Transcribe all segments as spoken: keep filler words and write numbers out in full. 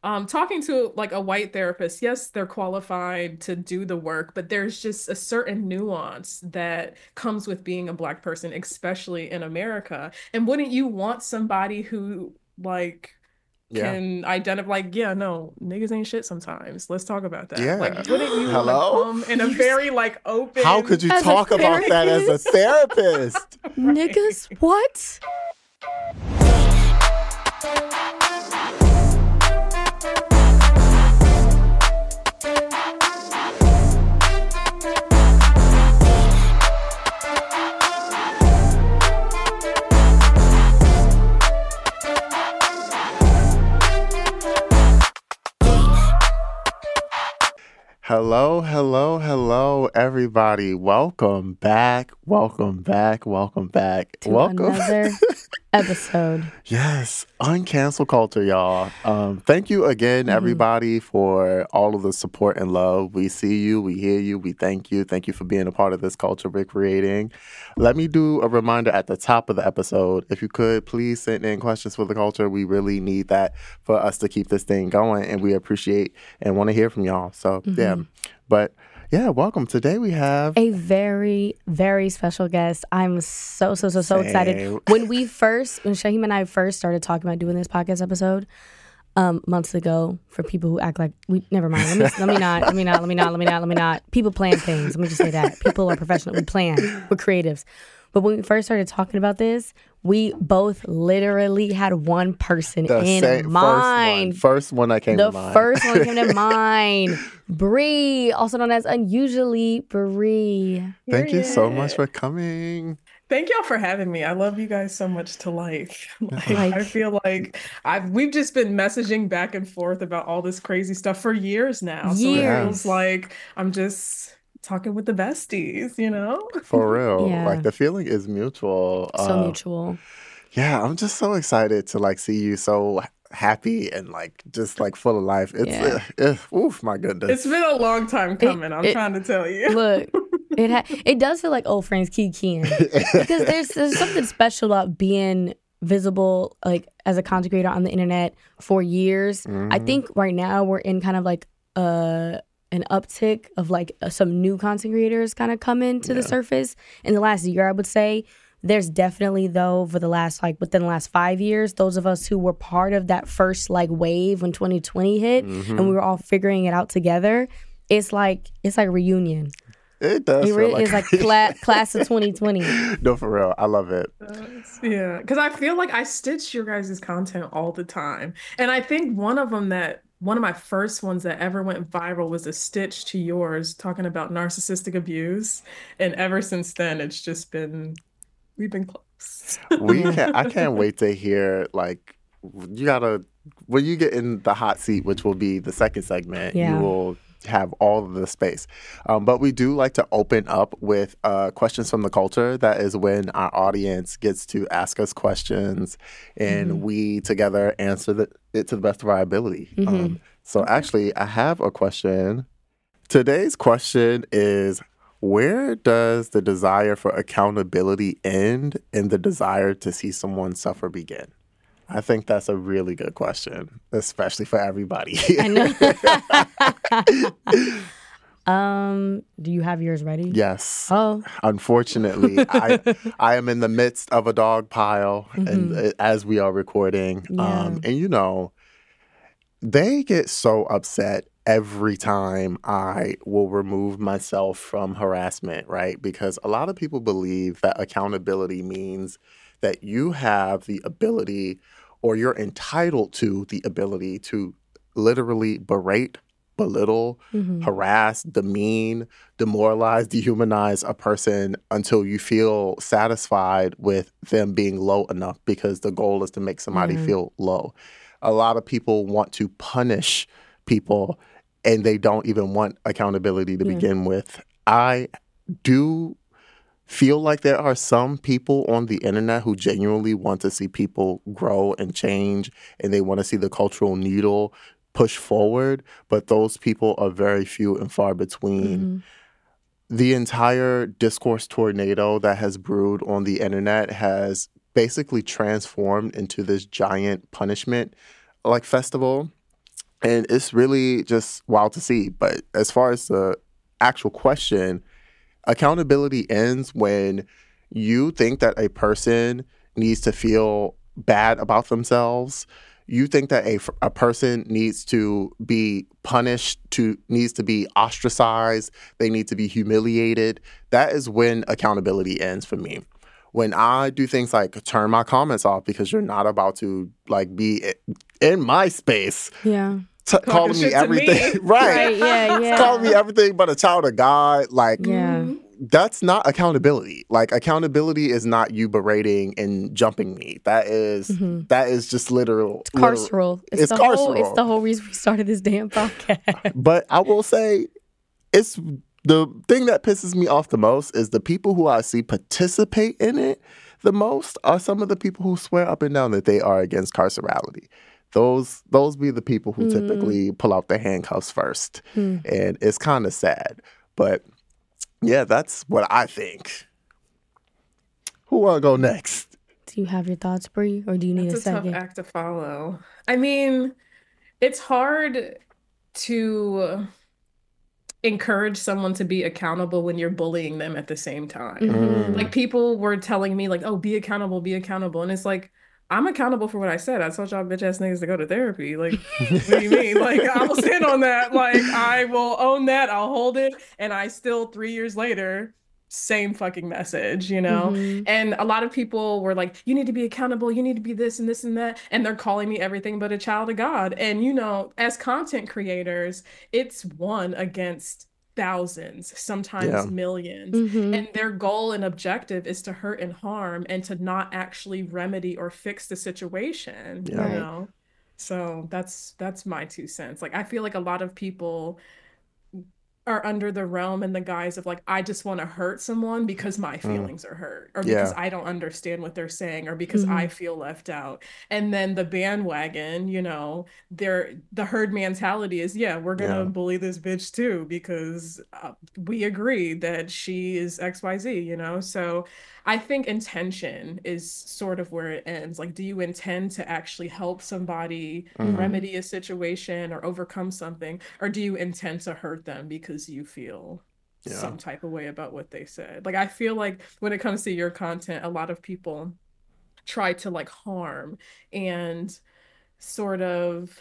Um, talking to like a white therapist, yes, they're qualified to do the work, but there's just a certain nuance that comes with being a black person, especially in America. And wouldn't you want somebody who like Yeah. can identify like, yeah, no, niggas ain't shit sometimes. Let's talk about that. Yeah. Like, wouldn't you want to Hello? come in a You s- very like How could open you as a talk about that as a therapist? therapist? right? Niggas, what? Hello, hello, hello, everybody. Welcome back. Welcome back. Welcome back. To welcome. another episode. Yes, uncancel culture, y'all. Um, thank you again, Mhm. everybody, for all of the support and love. We see you, we hear you, we thank you. Thank you for being a part of this culture we're creating. Let me do a reminder at the top of the episode. If you could, please send in questions for the culture. We really need that for us to keep this thing going, and we appreciate and want to hear from y'all. So, yeah. But, yeah, welcome. Today we have... A very, very special guest. I'm so, so, so, so excited. Same. When we first, when Shaheem and I first started talking about doing this podcast episode, um, months ago, for people who act like we never mind. Let me let me not, let me not, let me not, let me not, let me not. People plan things. Let me just say that. People are professional. We plan. We're creatives. But when we first started talking about this, we both literally had one person The in same, mind. First one, first one that came The to mind. first one came to mind. Bree, also known as Unusually Bree. Thank you so Period. much for coming. Thank y'all for having me. I love you guys so much to life. Like, Like- I feel like I've we've just been messaging back and forth about all this crazy stuff for years now. So it Years. feels like I'm just talking with the besties, you know? For real. Yeah. Like the feeling is mutual. So Uh, mutual. Yeah, I'm just so excited to like see you so happy and like just like full of life. It's Yeah. uh, uh, oof, my goodness. It's been a long time coming, I'm it- trying to tell you. Look, it ha- it does feel like old friends keep keying. Because there's there's something special about being visible, like as a content creator on the internet for years. I think right now we're in kind of like uh an uptick of like uh, some new content creators kind of coming to the surface in the last year, I would say. There's definitely, though, for the last, like, within the last five years, those of us who were part of that first, like, wave when twenty twenty hit and we were all figuring it out together, it's like, it's like reunion. It does It feel really like is like cla- class of twenty twenty. No, for real. I love it. Yeah, because I feel like I stitch your guys' content all the time. And I think one of them that one of my first ones that ever went viral was a stitch to yours talking about narcissistic abuse. And ever since then, it's just been, we've been close. We can I can't wait to hear like you gotta when you get in the hot seat, which will be the second segment, Yeah. you will have all of the space. Um, but we do like to open up with uh, questions from the culture. That is when our audience gets to ask us questions and we together answer the, it to the best of our ability. Um, so actually, I have a question. Today's question is, where does the desire for accountability end and the desire to see someone suffer begin? I think that's a really good question, especially for everybody. I know. um, do you have yours ready? Yes. Oh, Unfortunately, I I am in the midst of a dog pile, and uh, as we are recording, Yeah. um, and you know, they get so upset every time I will remove myself from harassment, right? Because a lot of people believe that accountability means that you have the ability or you're entitled to the ability to literally berate, belittle, harass, demean, demoralize, dehumanize a person until you feel satisfied with them being low enough, because the goal is to make somebody feel low. A lot of people want to punish people and they don't even want accountability to begin with. I do feel like there are some people on the internet who genuinely want to see people grow and change, and they want to see the cultural needle push forward, but those people are very few and far between. The entire discourse tornado that has brewed on the internet has basically transformed into this giant punishment like festival. And it's really just wild to see. But as far as the actual question, accountability ends when you think that a person needs to feel bad about themselves. You think that a, a person needs to be punished, to needs to be ostracized, they need to be humiliated. That is when accountability ends for me. When I do things like turn my comments off because you're not about to like be in my space. Yeah. T- calling me everything. Me. right. right. Yeah, yeah. Calling me everything but a child of God. Like, yeah. That's not accountability. Like, accountability is not you berating and jumping me. That is mm-hmm. that is just literal. It's carceral. Literal, it's it's the carceral. Whole, it's the whole reason we started this damn podcast. But I will say, it's the thing that pisses me off the most is the people who I see participate in it the most are some of the people who swear up and down that they are against carcerality. Those those be the people who mm. typically pull out the handcuffs first. Mm. And it's kind of sad. But yeah, that's what I think. Who want to go next? Do you have your thoughts, Bree, or do you need That's a second? It's a tough act to follow. I mean, it's hard to encourage someone to be accountable when you're bullying them at the same time. Mm. Like, people were telling me, like, oh, be accountable, be accountable. And it's like, I'm accountable for what I said. I told y'all bitch ass niggas to go to therapy. Like, what do you mean? Like, I will stand on that. Like, I will own that. I'll hold it. And I still, three years later, same fucking message, you know? Mm-hmm. And a lot of people were like, you need to be accountable. You need to be this and this and that. And they're calling me everything but a child of God. And, you know, as content creators, it's one against thousands, sometimes yeah. millions. Mm-hmm. And their goal and objective is to hurt and harm and to not actually remedy or fix the situation, yeah. you know? So that's that's my two cents. Like, I feel like a lot of people are under the realm and the guise of like, I just want to hurt someone because my feelings mm. are hurt, or because yeah. I don't understand what they're saying, or because mm-hmm. I feel left out. And then the bandwagon, you know, they're the herd mentality is, yeah, we're gonna yeah. bully this bitch too because uh, we agree that she is X Y Z, you know? So I think intention is sort of where it ends. Like, do you intend to actually help somebody mm-hmm. remedy a situation or overcome something? Or do you intend to hurt them because you feel yeah. some type of way about what they said? Like, I feel like when it comes to your content, a lot of people try to like harm and sort of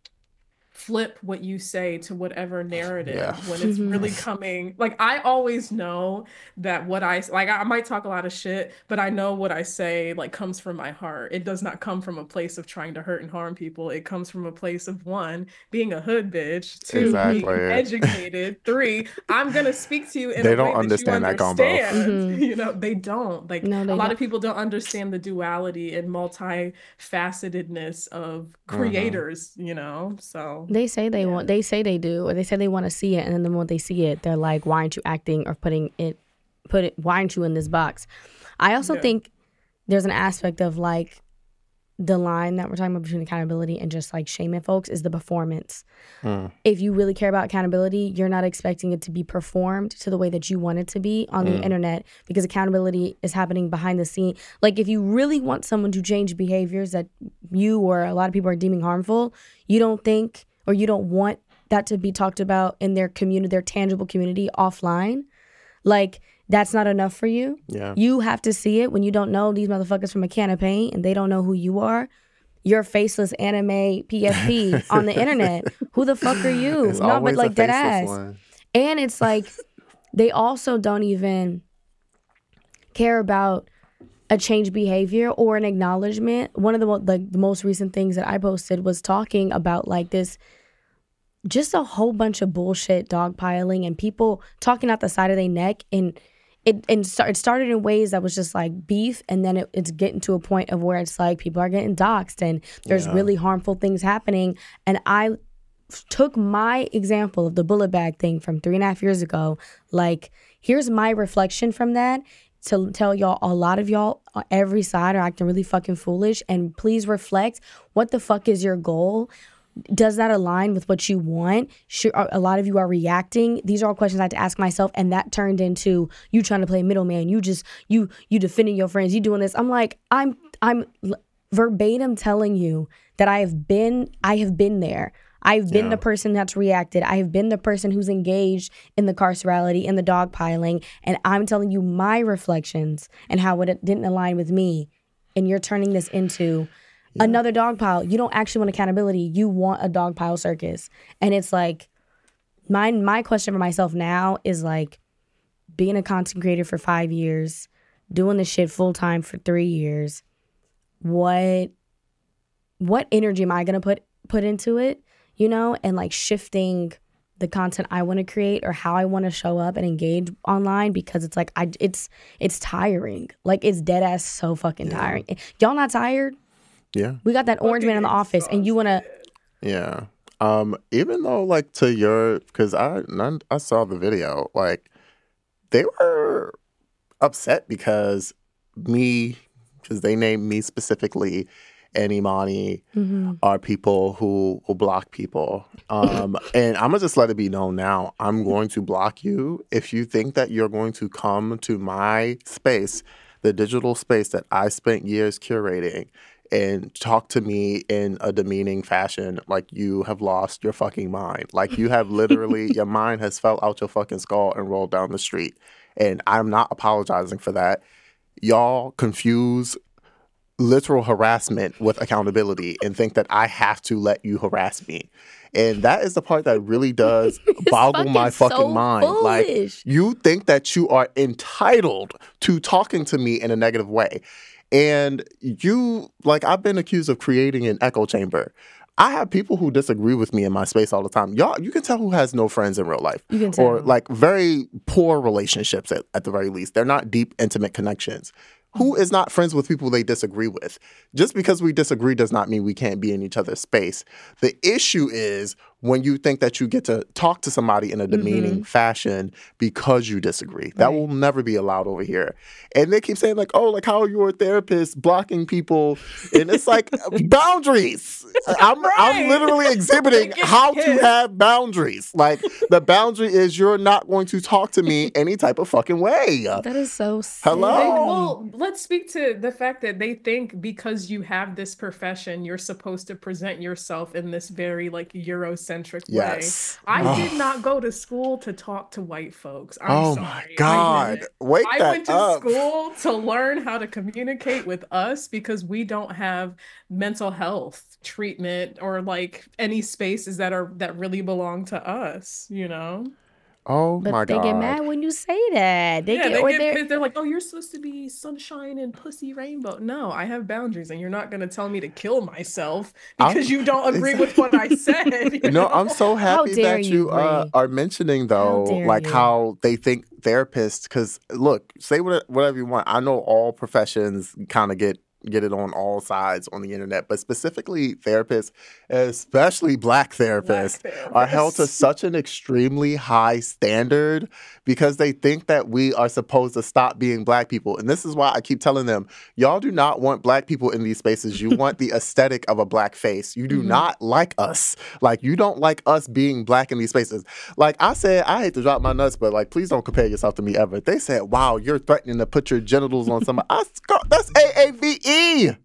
flip what you say to whatever narrative yeah. when it's really coming. Like, I always know that what I like, I might talk a lot of shit, but I know what I say like comes from my heart. It does not come from a place of trying to hurt and harm people. It comes from a place of, one, being a hood bitch, two, exactly. being educated, three, I'm gonna speak to you in they a don't way understand that you understand. That combo. Mm-hmm. You know, they don't. Like, no, they a lot don't. of people don't understand the duality and multifacetedness of creators, mm-hmm. you know, so they say they yeah. want, they say they do, or they say they want to see it, and then the moment they see it, they're like, "Why aren't you acting or putting it, put it? Why aren't you in this box?" I also yeah. think there's an aspect of like the line that we're talking about between accountability and just like shaming folks is the performance. Mm. If you really care about accountability, you're not expecting it to be performed to the way that you want it to be on mm. the internet, because accountability is happening behind the scene. Like, if you really want someone to change behaviors that you or a lot of people are deeming harmful, you don't think, or you don't want that to be talked about in their community, their tangible community offline, like, that's not enough for you. Yeah. You have to see it when you don't know these motherfuckers from a can of paint and they don't know who you are. You're faceless anime P F P on the internet. Who the fuck are you? It's no, but like dead ass. One. And it's like, they also don't even care about a change behavior or an acknowledgement. One of the, like, the most recent things that I posted was talking about like this, just a whole bunch of bullshit dogpiling and people talking out the side of their neck, and it and it started in ways that was just like beef, and then it, it's getting to a point of where it's like people are getting doxxed and there's yeah. really harmful things happening. And I took my example of the bullet bag thing from three and a half years ago. Like, here's my reflection from that to tell y'all, a lot of y'all on every side are acting really fucking foolish, and please reflect, what the fuck is your goal? Does that align with what you want? Sure, a lot of you are reacting. These are all questions I had to ask myself, and that turned into you trying to play middleman. You just you you defending your friends. You doing this. I'm like, I'm I'm verbatim telling you that I have been I have been there. I've been Yeah. the person that's reacted. I have been the person who's engaged in the carcerality, in the dogpiling, and I'm telling you my reflections and how it didn't align with me. And you're turning this into yeah. another dogpile. You don't actually want accountability. You want a dogpile circus. And it's like, my, my question for myself now is like, being a content creator for five years, doing this shit full time for three years, what what energy am I gonna put put into it, you know, and like shifting the content I want to create or how I want to show up and engage online, because it's like I it's it's tiring. Like it's dead ass so fucking yeah. tiring. Y'all not tired? Yeah. We got that orange man in the office and you wanna Yeah. Um, even though like to your because I none, I saw the video, like they were upset because me, because they named me specifically, and Imani mm-hmm. are people who will block people. Um, and I'm going to just let it be known now, I'm going to block you if you think that you're going to come to my space, the digital space that I spent years curating, and talk to me in a demeaning fashion like you have lost your fucking mind. Like you have literally, your mind has fell out your fucking skull and rolled down the street. And I'm not apologizing for that. Y'all confuse literal harassment with accountability and think that I have to let you harass me. And that is the part that really does boggle my fucking so mind. Foolish. Like, you think that you are entitled to talking to me in a negative way. And you, like, I've been accused of creating an echo chamber. I have people who disagree with me in my space all the time. Y'all, you can tell who has no friends in real life. You can tell. Or, like, very poor relationships at, at the very least. They're not deep, intimate connections. Who is not friends with people they disagree with? Just because we disagree does not mean we can't be in each other's space. The issue is when you think that you get to talk to somebody in a demeaning mm-hmm. fashion because you disagree. Right. That will never be allowed over here. And they keep saying like, oh, like how are you a therapist blocking people? And it's like boundaries. I'm, right. I'm literally exhibiting how to have boundaries. Like the boundary is you're not going to talk to me any type of fucking way. That is so sick. Hello? They, well, let's speak to the fact that they think because you have this profession, you're supposed to present yourself in this very like Eurocentric yes. way. I oh. did not go to school to talk to white folks. I'm oh sorry. my God. I Wake I that went to up. school to learn how to communicate with us because we don't have mental health treatment or like any spaces that are that really belong to us, you know? Oh but my they God. get mad when you say that. They yeah, get, they or get they're, pissed. They're like, oh, you're supposed to be sunshine and pussy rainbow. No, I have boundaries, and you're not going to tell me to kill myself because I'm, you don't agree exactly. with what I said. You no, know? I'm so happy that you, you uh, are mentioning, though, how like you? how they think therapists, because look, say whatever you want. I know all professions kind of get get it on all sides on the internet, but specifically therapists, especially black therapists, black therapists, are held to such an extremely high standard because they think that we are supposed to stop being black people. And this is why I keep telling them, y'all do not want black people in these spaces. You want the aesthetic of a black face. You do mm-hmm. not like us. Like, you don't like us being black in these spaces. Like I said, I hate to drop my nuts, but like, please don't compare yourself to me ever. They said, wow, you're threatening to put your genitals on somebody. I, that's A A V E.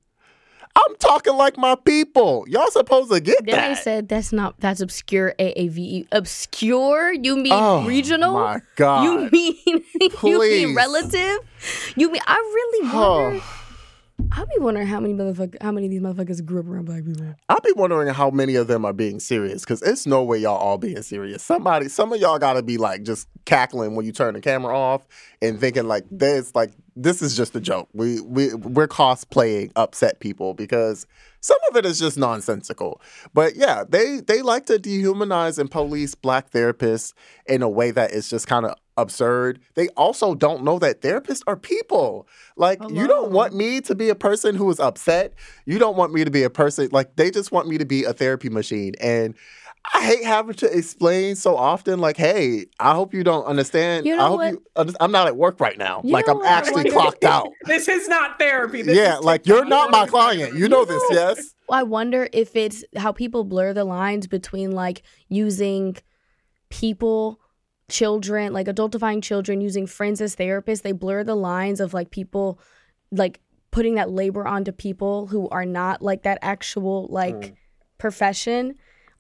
I'm talking like my people. Y'all supposed to get then that. Then I said that's not that's obscure A A V E. Obscure? You mean oh, regional? My God. You mean you mean relative? You mean I really wonder. Oh. I be wondering how many motherfuckers, how many of these motherfuckers grew up around black people. I be wondering how many of them are being serious, because it's no way y'all all being serious. Somebody, some of y'all gotta be like just cackling when you turn the camera off and thinking like this, like this is just a joke. We we we're cosplaying upset people because some of it is just nonsensical. But yeah, they they like to dehumanize and police black therapists in a way that is just kind of absurd. They also don't know that therapists are people. Like, Hello. You don't want me to be a person who is upset. You don't want me to be a person, like, they just want me to be a therapy machine. And I hate having to explain so often, like, hey, I hope you don't understand. You know I hope what? you, understand. I'm not at work right now. You like, I'm what? actually clocked out. This is not therapy. This yeah, is like, you're not my client. You know this, yes? I wonder if it's how people blur the lines between, like, using people, children, like adultifying children, using friends as therapists. They blur the lines of, like, people, like, putting that labor onto people who are not, like, that actual, like, mm. profession.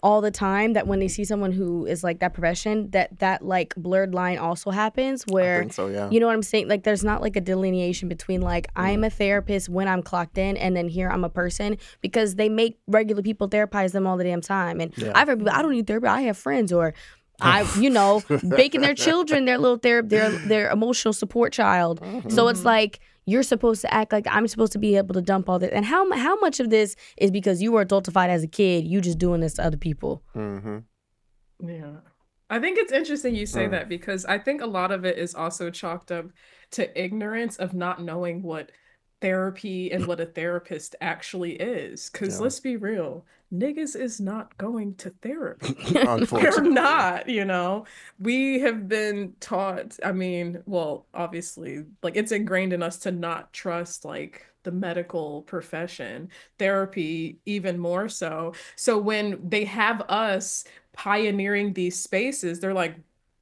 all the time that when they see someone who is like that profession, that that like blurred line also happens where, I think so, yeah. you know what I'm saying? Like there's not like a delineation between like mm. I'm a therapist when I'm clocked in and then here I'm a person, because they make regular people therapize them all the damn time. And yeah. I've heard people, I don't need therapy, I have friends, or I, you know, making their children their little therapy, their their emotional support child. Mm-hmm. So it's like you're supposed to act like I'm supposed to be able to dump all this. And how how much of this is because you were adultified as a kid, you just doing this to other people? Mm-hmm. Yeah. I think it's interesting you say mm. that, because I think a lot of it is also chalked up to ignorance of not knowing what therapy and what a therapist actually is. Because yeah. let's be real, niggas is not going to therapy. They're not, you know. We have been taught, I mean, well, obviously, like it's ingrained in us to not trust like the medical profession, therapy even more so. So when they have us pioneering these spaces, they're like,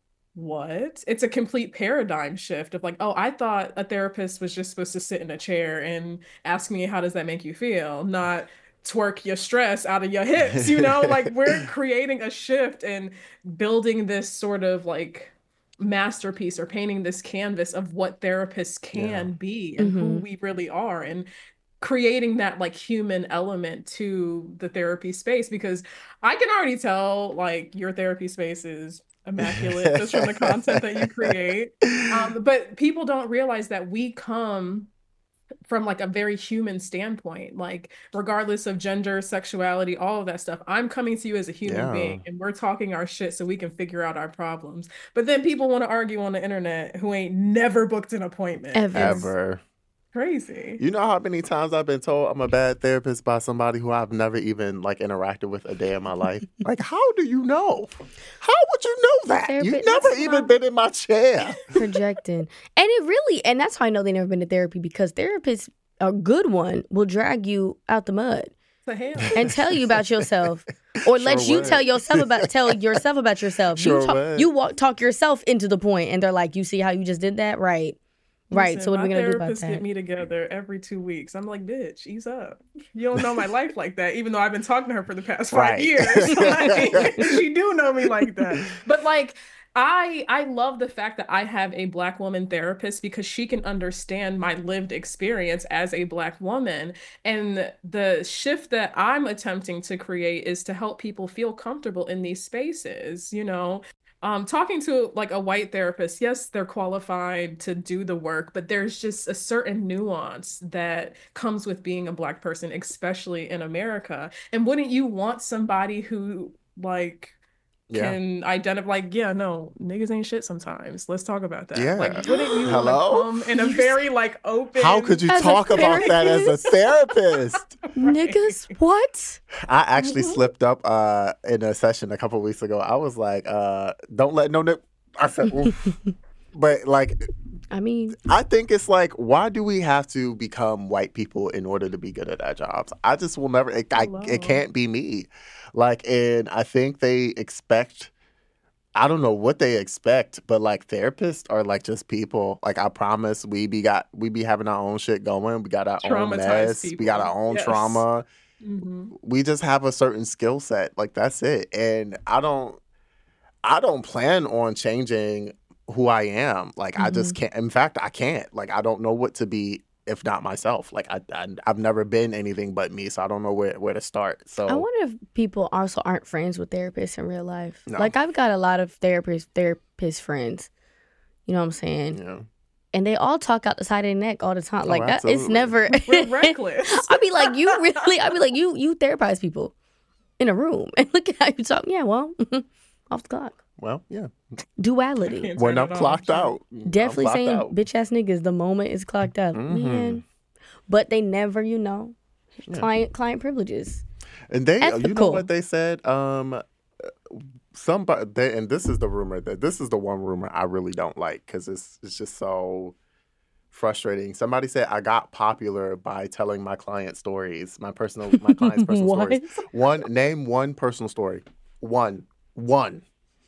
what? It's a complete paradigm shift of like, oh, I thought a therapist was just supposed to sit in a chair and ask me, how does that make you feel? Not twerk your stress out of your hips, you know? Like we're creating a shift and building this sort of like masterpiece or painting this canvas of what therapists can yeah. be and mm-hmm. who we really are, and creating that like human element to the therapy space, because I can already tell like your therapy space is immaculate just from the content that you create. Um, but people don't realize that we come from like a very human standpoint, like regardless of gender, sexuality, all of that stuff. I'm coming to you as a human yeah. being, and we're talking our shit so we can figure out our problems. But then people want to argue on the internet who ain't never booked an appointment. Ever. Ever. Crazy. You know how many times I've been told I'm a bad therapist by somebody who I've never even like interacted with a day in my life? Like, how do you know? How would you know that? Therapist, You've never even not... been in my chair. Projecting. And it really, and that's how I know they've never been to therapy, because therapists, a good one, will drag you out the mud. The hell? And tell you about yourself, or sure let would. you tell yourself about tell yourself about yourself. Sure you talk, you walk, talk yourself into the point, and they're like, "You see how you just did that, right?" Right, Listen, so what are we going to do about that? My therapists get me together every two weeks. I'm like, bitch, ease up. You don't know my life like that, even though I've been talking to her for the past five right. years. Like, she do know me like that. But like, I I love the fact that I have a Black woman therapist, because she can understand my lived experience as a Black woman. And the shift that I'm attempting to create is to help people feel comfortable in these spaces, you know? Um, talking to like a white therapist, yes, they're qualified to do the work, but there's just a certain nuance that comes with being a Black person, especially in America. And wouldn't you want somebody who like yeah. can identify, like, yeah, no, niggas ain't shit sometimes. Let's talk about that. Yeah. Like, wouldn't you want to come in a very like open... How could you talk about that as a therapist? Right. Niggas, what? I actually mm-hmm. slipped up uh, in a session a couple of weeks ago. I was like, uh, don't let no... Nip. I said, oof. But like... I mean... I think it's like, why do we have to become white people in order to be good at our jobs? I just will never... It, I, it can't be me. Like, and I think they expect... I don't know what they expect, but like therapists are like just people. Like, I promise we be got we be having our own shit going. We got our own mess. People. We got our own yes. trauma. Mm-hmm. We just have a certain skill set. Like, that's it. And I don't I don't plan on changing who I am. Like, mm-hmm. I just can't. In fact, I can't. Like, I don't know what to be if not myself. Like, I, I, I've never been anything but me, so I don't know where, where to start. So I wonder if people also aren't friends with therapists in real life. No. Like, I've got a lot of therapist therapist friends. You know what I'm saying? Yeah. And they all talk out the side of their neck all the time. Oh, like, that, it's never... We're reckless. I'd be like, you really... I'd be like, you you therapize people in a room. And look at how you talk. Yeah, well, off the clock. Well, yeah. Duality. When I'm clocked out. Definitely clocked saying out. bitch ass niggas the moment it's clocked out. Mm-hmm. Man. But they never, you know, yeah. client client privileges. And they, Ethical. you know what they said? Um, somebody, they, and this is the rumor that this is the one rumor I really don't like, because it's it's just so frustrating. Somebody said I got popular by telling my client stories, my personal, my client's personal stories. One, name one personal story. One, one.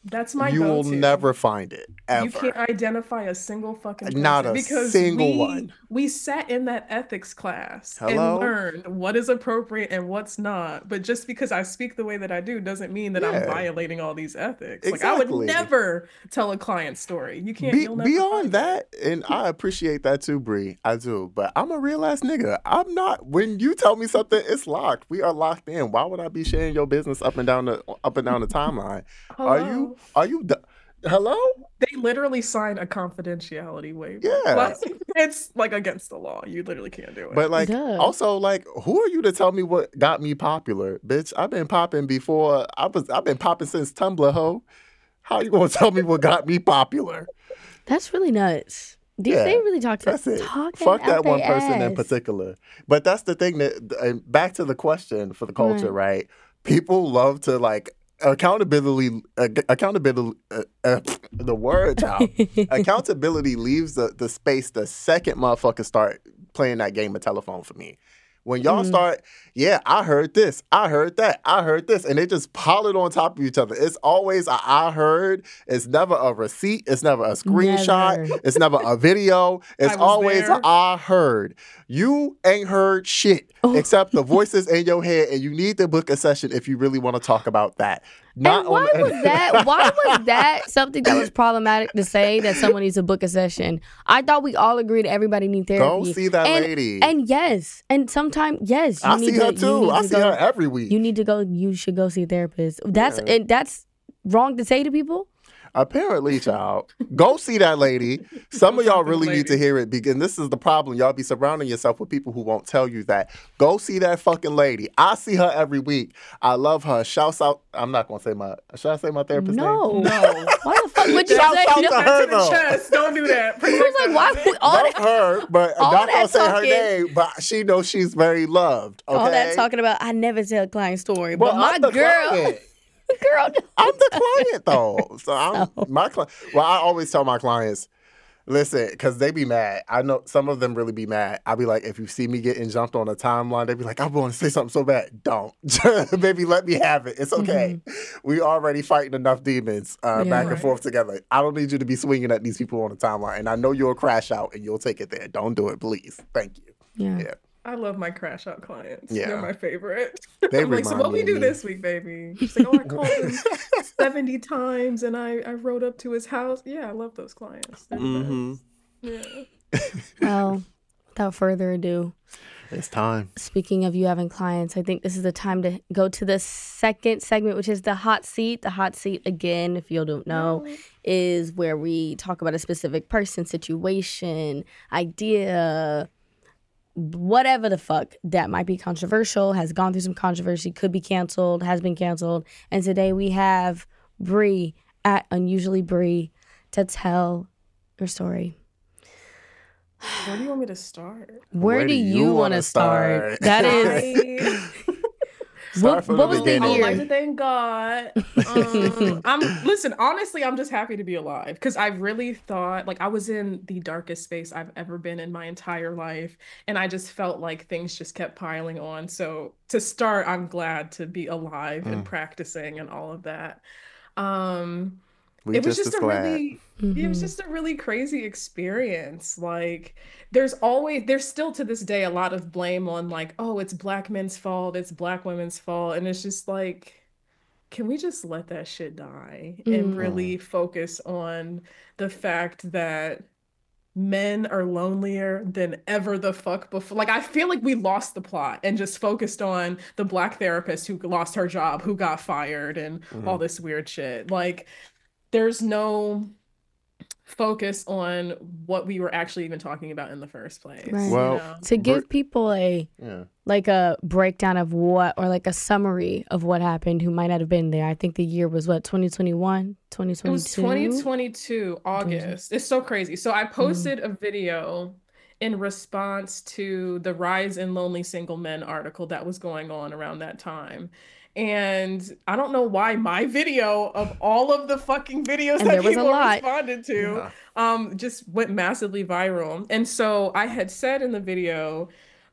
That's my you will go-to. never find it ever. You can't identify a single fucking person. Not a because single we, one. We sat in that ethics class Hello? and learned what is appropriate and what's not. But just because I speak the way that I do doesn't mean that Yeah. I'm violating all these ethics. Exactly. Like I would never tell a client story. You can't. Be, you'll never beyond find that, and I appreciate that too, Bree. I do, but I'm a real ass nigga. I'm not. When you tell me something, it's locked. We are locked in. Why would I be sharing your business up and down the up and down the timeline? Are you? Are you? Hello? They literally sign a confidentiality waiver. Yeah. Like, it's like against the law. You literally can't do it. But like, Duh. also like, who are you to tell me what got me popular, bitch? I've been popping before. I was. I've been popping since Tumblr, ho. How you gonna tell me what got me popular? That's really nuts. These Yeah, they really talk to That's it. talking Fuck out that one their person in ass. particular. But that's the thing that. And back to the question for the culture, right? People love to like. Accountability, uh, accountability, uh, uh, the word, child. Accountability leaves the, the space the second motherfuckers start playing that game of telephone for me. When y'all Mm. start, yeah, I heard this, I heard that, I heard this, and they just pile it on top of each other. It's always a I heard. It's never a receipt. It's never a screenshot. Never. It's never a video. It's I was always a there. I heard. You ain't heard shit Oh. except the voices in your head, and you need to book a session if you really want to talk about that. Not And why on, was that? Why was that something that was problematic to say that someone needs to book a session? I thought we all agreed everybody needs therapy. Go see that and, lady. And yes, and sometimes yes, you I need see to, her you too. need I to see go, her every week. You need to go. You should go see a therapist. That's Yeah. and that's wrong to say to people. Apparently, child. Go see that lady. Some of y'all Go see the really need to lady. hear it because this is the problem. Y'all be surrounding yourself with people who won't tell you that. Go see that fucking lady. I see her every week. I love her. Shouts out. I'm not going to say my, should I say my therapist No, name? No. Why the fuck would you Shout say out no? to Back her, to the though. chest. Don't do that. I was like, why would all Love that, her, but all not that going to say her talking- name, but she knows she's very loved. Okay? all that talking about? I never tell a client story, Well, but my I'm the girl, client. girl, no. I'm the client though. So I'm my client. Well, I always tell my clients, listen, because they be mad. I know some of them really be mad. I be like, if you see me getting jumped on a timeline, they be like, I want to say something so bad. Don't. Baby, let me have it. It's okay. We already fighting enough demons uh, Yeah. back and Right. forth together. I don't need you to be swinging at these people on the timeline. And I know you'll crash out and you'll take it there. Don't do it, please. Thank you. Yeah. Yeah. I love my crash out clients. Yeah. They're my favorite. They I'm like, so remind what me we of do me. this week, baby? She's like, oh, I called him seventy times and I, I rode up to his house. Yeah, I love those clients. They're the Mhm. best. Yeah. Well, without further ado, It's time. speaking of you having clients, I think this is the time to go to the second segment, which is the hot seat. The hot seat, again, if you don't know, is where we talk about a specific person, situation, idea, whatever the fuck that might be controversial, has gone through some controversy, could be canceled, has been canceled. And today we have Bree at Unusually Bree to tell her story. Where do you want me to start? Where, do you, want to start? start? That is. I, Start What, from what the was the beginning. I would year? like to thank God. Um, I'm listen. Honestly, I'm just happy to be alive because I really thought like I was in the darkest space I've ever been in my entire life, and I just felt like things just kept piling on. So to start, I'm glad to be alive Mm. and practicing and all of that. Um, We it was just just as a glad. really it was Mhm. just a really crazy experience. Like there's always there's still to this day a lot of blame on like, oh, it's black men's fault, it's black women's fault. And it's just like, can we just let that shit die and Mm. really focus on the fact that men are lonelier than ever the fuck before? Like I feel like we lost the plot and just focused on the black therapist who lost her job, who got fired, and all this weird shit. Like there's no focus on what we were actually even talking about in the first place. Right. you Well, know? To give people a Yeah. like a breakdown of what or like a summary of what happened who might not have been there. I think the year was what, twenty twenty-one, twenty It was twenty-two? twenty twenty-two, August. It's so crazy. So I posted a video in response to the Rise in Lonely Single Men article that was going on around that time. And I don't know why my video of all of the fucking videos And that there was a people lot. responded to Yeah. um just went massively viral. And so I had said in the video,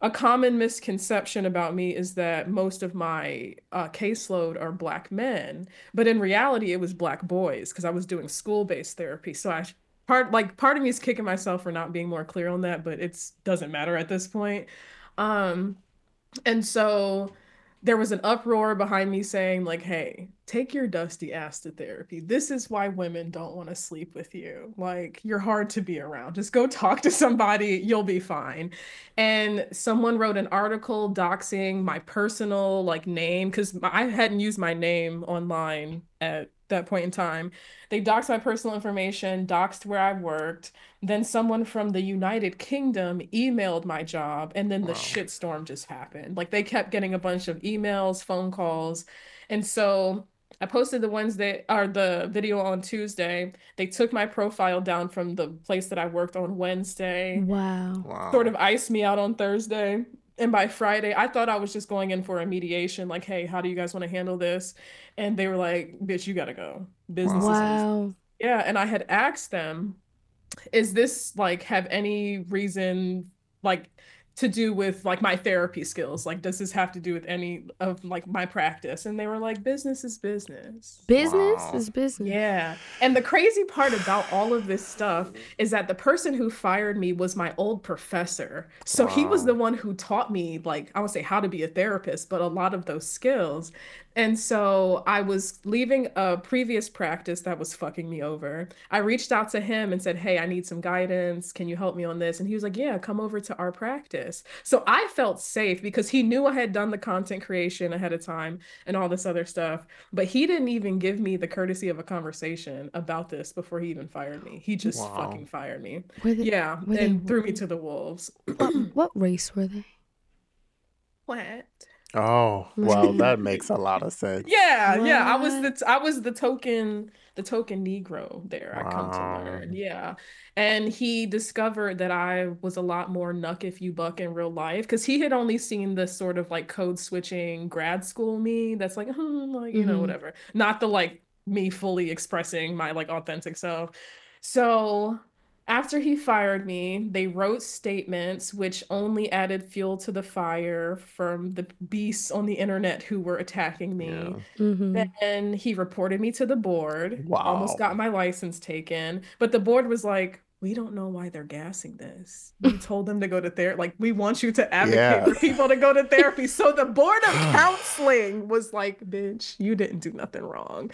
a common misconception about me is that most of my uh, caseload are Black men, but in reality, it was Black boys because I was doing school-based therapy. So I part like part of me is kicking myself for not being more clear on that, but it's doesn't matter at this point. Um, and so there was an uproar behind me saying, like, hey, take your dusty ass to therapy. This is why women don't want to sleep with you. Like, you're hard to be around. Just go talk to somebody, you'll be fine. And someone wrote an article doxing my personal like name because I hadn't used my name online at that point in time. They doxed my personal information, doxed where I worked. Then someone from the United Kingdom emailed my job, and then the Wow. shitstorm just happened. Like they kept getting a bunch of emails, phone calls. And so I posted the Wednesday or the video on Tuesday. They took my profile down from the place that I worked on Wednesday, Wow. Wow. sort of iced me out on Thursday. And by Friday, I thought I was just going in for a mediation, like, hey, how do you guys want to handle this? And they were like, bitch, you gotta go. Business is business. Wow. Yeah. And I had asked them, is this like have any reason like to do with like my therapy skills? Like, does this have to do with any of like my practice? And they were like, business is business. Business Wow. is business. Yeah. And the crazy part about all of this stuff is that the person who fired me was my old professor. So he was Wow. the one who taught me, like, I would say how to be a therapist, but a lot of those skills. And so I was leaving a previous practice that was fucking me over. I reached out to him and said, hey, I need some guidance. Can you help me on this? And he was like, yeah, come over to our practice. So I felt safe because he knew I had done the content creation ahead of time and all this other stuff. But he didn't even give me the courtesy of a conversation about this before he even fired me. He just Wow. fucking fired me. Were they, Yeah. were they- And threw me to the wolves. what, what race were they? What? Oh, well, Right. that makes a lot of sense. Yeah, yeah. I was the What? t- I was the token the token Negro there. I come to Wow. learn. Yeah. And he discovered that I was a lot more nuck if you buck in real life because he had only seen the sort of like code switching grad school me that's like, hmm, like, you know, Mhm. whatever. Not the like me fully expressing my like authentic self. So after he fired me, they wrote statements which only added fuel to the fire from the beasts on the internet who were attacking me. Yeah. Mm-hmm. Then he reported me to the board, almost Wow. got my license taken. But the board was like, we don't know why they're gassing this. We told them to go to therapy. Like, we want you to advocate Yeah. for people to go to therapy. So the board of counseling was like, bitch, you didn't do nothing wrong.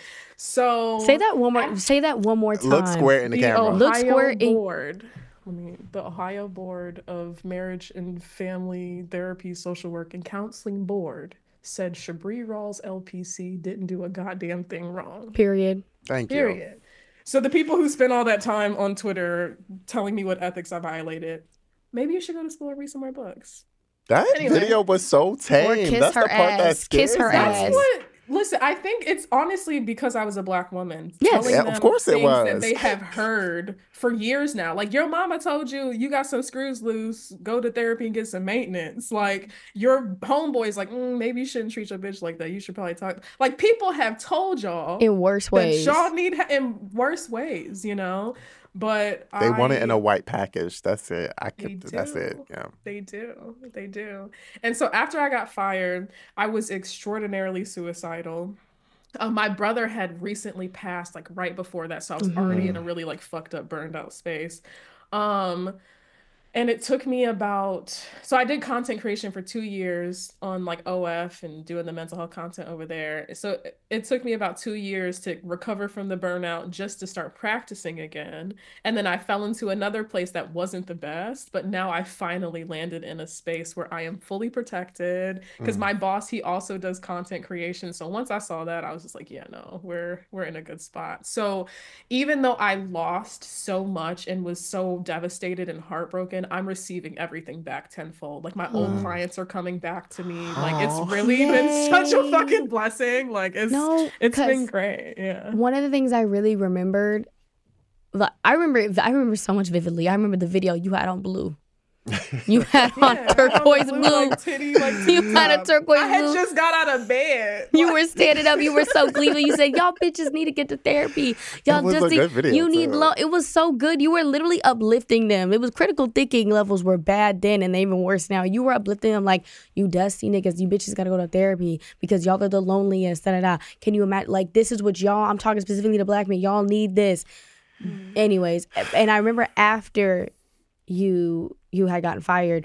So Say that one more. Say that one more time. Look square in the the camera. Ohio Look square in- board. I mean, the Ohio Board of Marriage and Family Therapy, Social Work, and Counseling Board said Shabri Rawls L P C didn't do a goddamn thing wrong. Period. Thank you. Period. So the people who spend all that time on Twitter telling me what ethics I violated, maybe you should go to school and read some more books. That Anyway. video was so tame. kiss That's her the part that ass. Kiss scares her me. ass. That's what. Listen, I think it's honestly because I was a Black woman. Yes. Telling Yeah, them of course it things that was. they have heard for years now. Like, your mama told you you got some screws loose, go to therapy and get some maintenance. Like, your homeboy's like, mm, maybe you shouldn't treat your bitch like that. You should probably talk. Like, people have told y'all In worse that ways. y'all need ha- in worse ways, you know? But They I, want it in a white package. That's it. I They could. That's it. do. Yeah. They do. They do. And so after I got fired, I was extraordinarily suicidal. Uh, my brother had recently passed like right before that, so I was already in a really like fucked up, burned out space. Um, and it took me about, so I did content creation for two years on like O F and doing the mental health content over there. So it, it took me about two years to recover from the burnout just to start practicing again. And then I fell into another place that wasn't the best, but now I finally landed in a space where I am fully protected because Mm. my boss, he also does content creation. So once I saw that, I was just like, yeah, no, we're we're in a good spot. So even though I lost so much and was so devastated and heartbroken, I'm receiving everything back tenfold. Like, my old Mm. clients are coming back to me. Like, it's Oh. really been such a Yay. fucking blessing. Like, it's No, it's been 'cause great. Yeah. one of the things I really remembered, like, I remember, I remember so much vividly. I remember the video you had on Blue. You had on Yeah, turquoise I had on blue. Like, titty, like, You titty had a top. turquoise I had blue. just got out of bed. You were standing up. You were so gleeful. You said, "Y'all bitches need to get to therapy. Y'all was just a need, good video, you need too. low." It was so good. You were literally uplifting them. It was critical thinking levels were bad then, and they even worse now. You were uplifting them like, "You dusty niggas, you bitches got to go to therapy because y'all are the loneliest." Da da da. Can you imagine? Like, this is what y'all. I'm talking specifically to black men. Y'all need this. Mm. Anyways, and I remember after you you had gotten fired,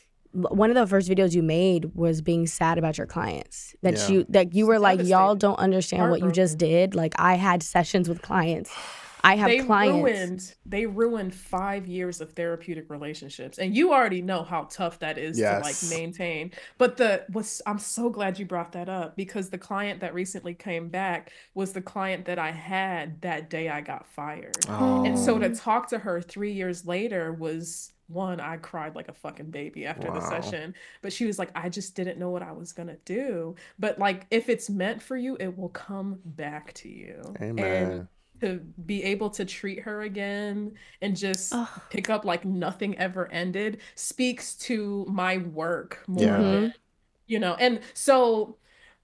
one of the first videos you made was being sad about your clients. That Yeah. you that you were like, y'all Devastated. don't understand what you just did. Like, I had sessions with clients. I have They clients. ruined. They ruined five years of therapeutic relationships, and you already know how tough that is Yes. to like maintain. But the was I'm so glad you brought that up because the client that recently came back was the client that I had that day I got fired, Oh. and so to talk to her three years later was. One, I cried like a fucking baby after Wow. the session, but she was like, I just didn't know what I was gonna do. But like, if it's meant for you, it will come back to you. Amen. And to be able to treat her again and just Ugh. pick up like nothing ever ended speaks to my work more Yeah. than, you know. And so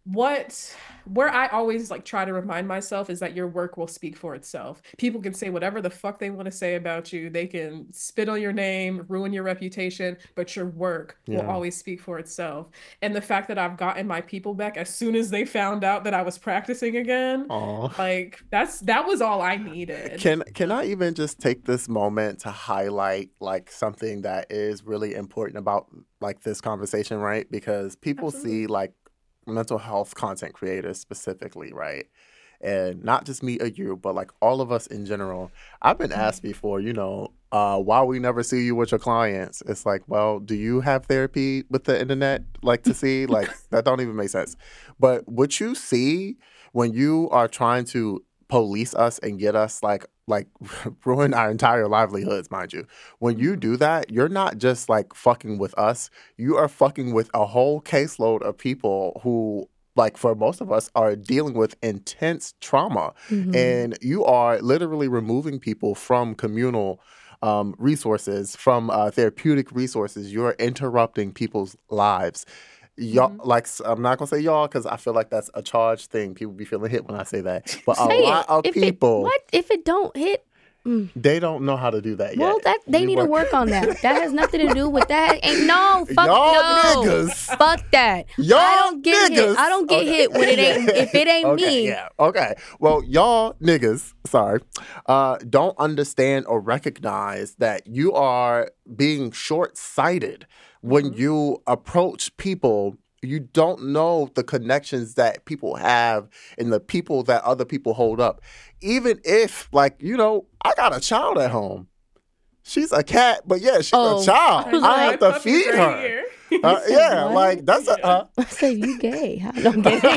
what where I always like try to remind myself is that your work will speak for itself. People can say whatever the fuck they want to say about you. They can spit on your name, ruin your reputation, but your work Yeah. will always speak for itself. And the fact that I've gotten my people back as soon as they found out that I was practicing again, Aw. like that's that was all I needed. Can can I even just take this moment to highlight like something that is really important about like this conversation, right? Because people Absolutely. see like mental health content creators specifically, right? And not just me or you, but like all of us in general. I've been asked before, you know, uh, why we never see you with your clients. It's like, well, do you have therapy with the internet, like to see? Like that don't even make sense. But what you see when you are trying to police us and get us like like ruin our entire livelihoods, mind you. When you do that, you're not just like fucking with us. You are fucking with a whole caseload of people who, like for most of us, are dealing with intense trauma. Mhm. And you are literally removing people from communal um, resources, from uh, therapeutic resources. You're interrupting people's lives. Y'all, Mhm. like s- I'm not gonna say y'all because I feel like that's a charged thing. People be feeling hit when I say that, but a Say lot it. of If it- people what if it don't hit? Mm. they don't know how to do that Well, yet. that they We need to work on that. That has nothing to do with that. Ain't no fuck Y'all no. niggas. Fuck that. Y'all I don't get niggas. hit. I don't get Okay. hit when it ain't if it ain't okay, me. Yeah. Okay. Well, y'all niggas, sorry, uh, don't understand or recognize that you are being short-sighted when Mhm. you approach people. You don't know the connections that people have and the people that other people hold up. Even if, like, you know, I got a child at home. She's a cat, but yeah, she's Oh, a child. I was I like- have to My puppy's feed right her. here. Uh, said yeah, what? like that's a. Uh, I said you gay. How- No, I'm kidding.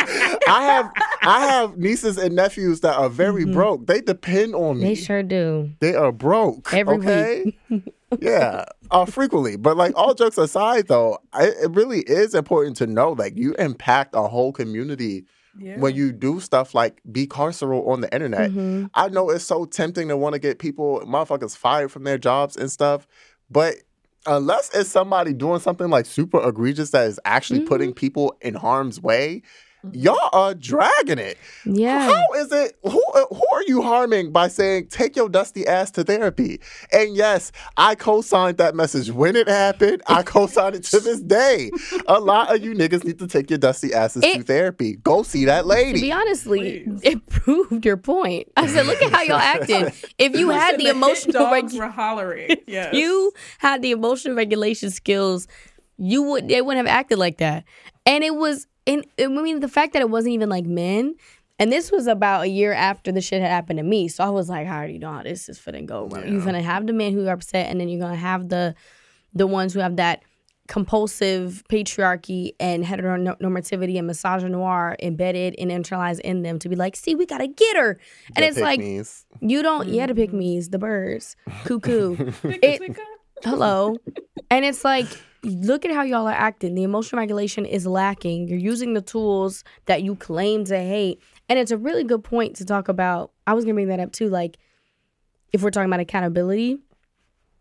I have I have nieces and nephews that are very Mhm. broke. They depend on me. They sure do. They are broke. Every okay? yeah, uh, frequently. But like all jokes aside, though, I, it really is important to know that you impact a whole community Yeah. when you do stuff like be carceral on the internet. Mhm. I know it's so tempting to want to get people, motherfuckers, fired from their jobs and stuff, but unless it's somebody doing something like super egregious that is actually Mhm. putting people in harm's way, Mhm. y'all are dragging it. Yeah. How is it? Who who are you harming by saying take your dusty ass to therapy? And yes, I co-signed that message when it happened. I co-signed it to this day. A lot of you niggas need to take your dusty asses It- to therapy. Go see that To lady. be honestly, Please. it proved your point. I said, look at how y'all acted. If you had Listen, the hit emotional dogs regu- were hollering. Yes. you had the emotional regulation skills, you would they wouldn't have acted like that. And it was and I mean the fact that it wasn't even like men, and this was about a year after the shit had happened to me. So I was like, I already know how this is finna go. Bro. You're Yeah. gonna have the men who are upset, and then you're gonna have the the ones who have that compulsive patriarchy and heteronormativity and misogynoir embedded and internalized in them to be like, see, we gotta get her. And The it's like, pick-me's. you don't, yeah, the pick me's, the birds, cuckoo. It- It, Hello. And it's like, look at how y'all are acting. The emotional regulation is lacking. You're using the tools that you claim to hate. And it's a really good point to talk about. I was going to bring that up too. Like, if we're talking about accountability,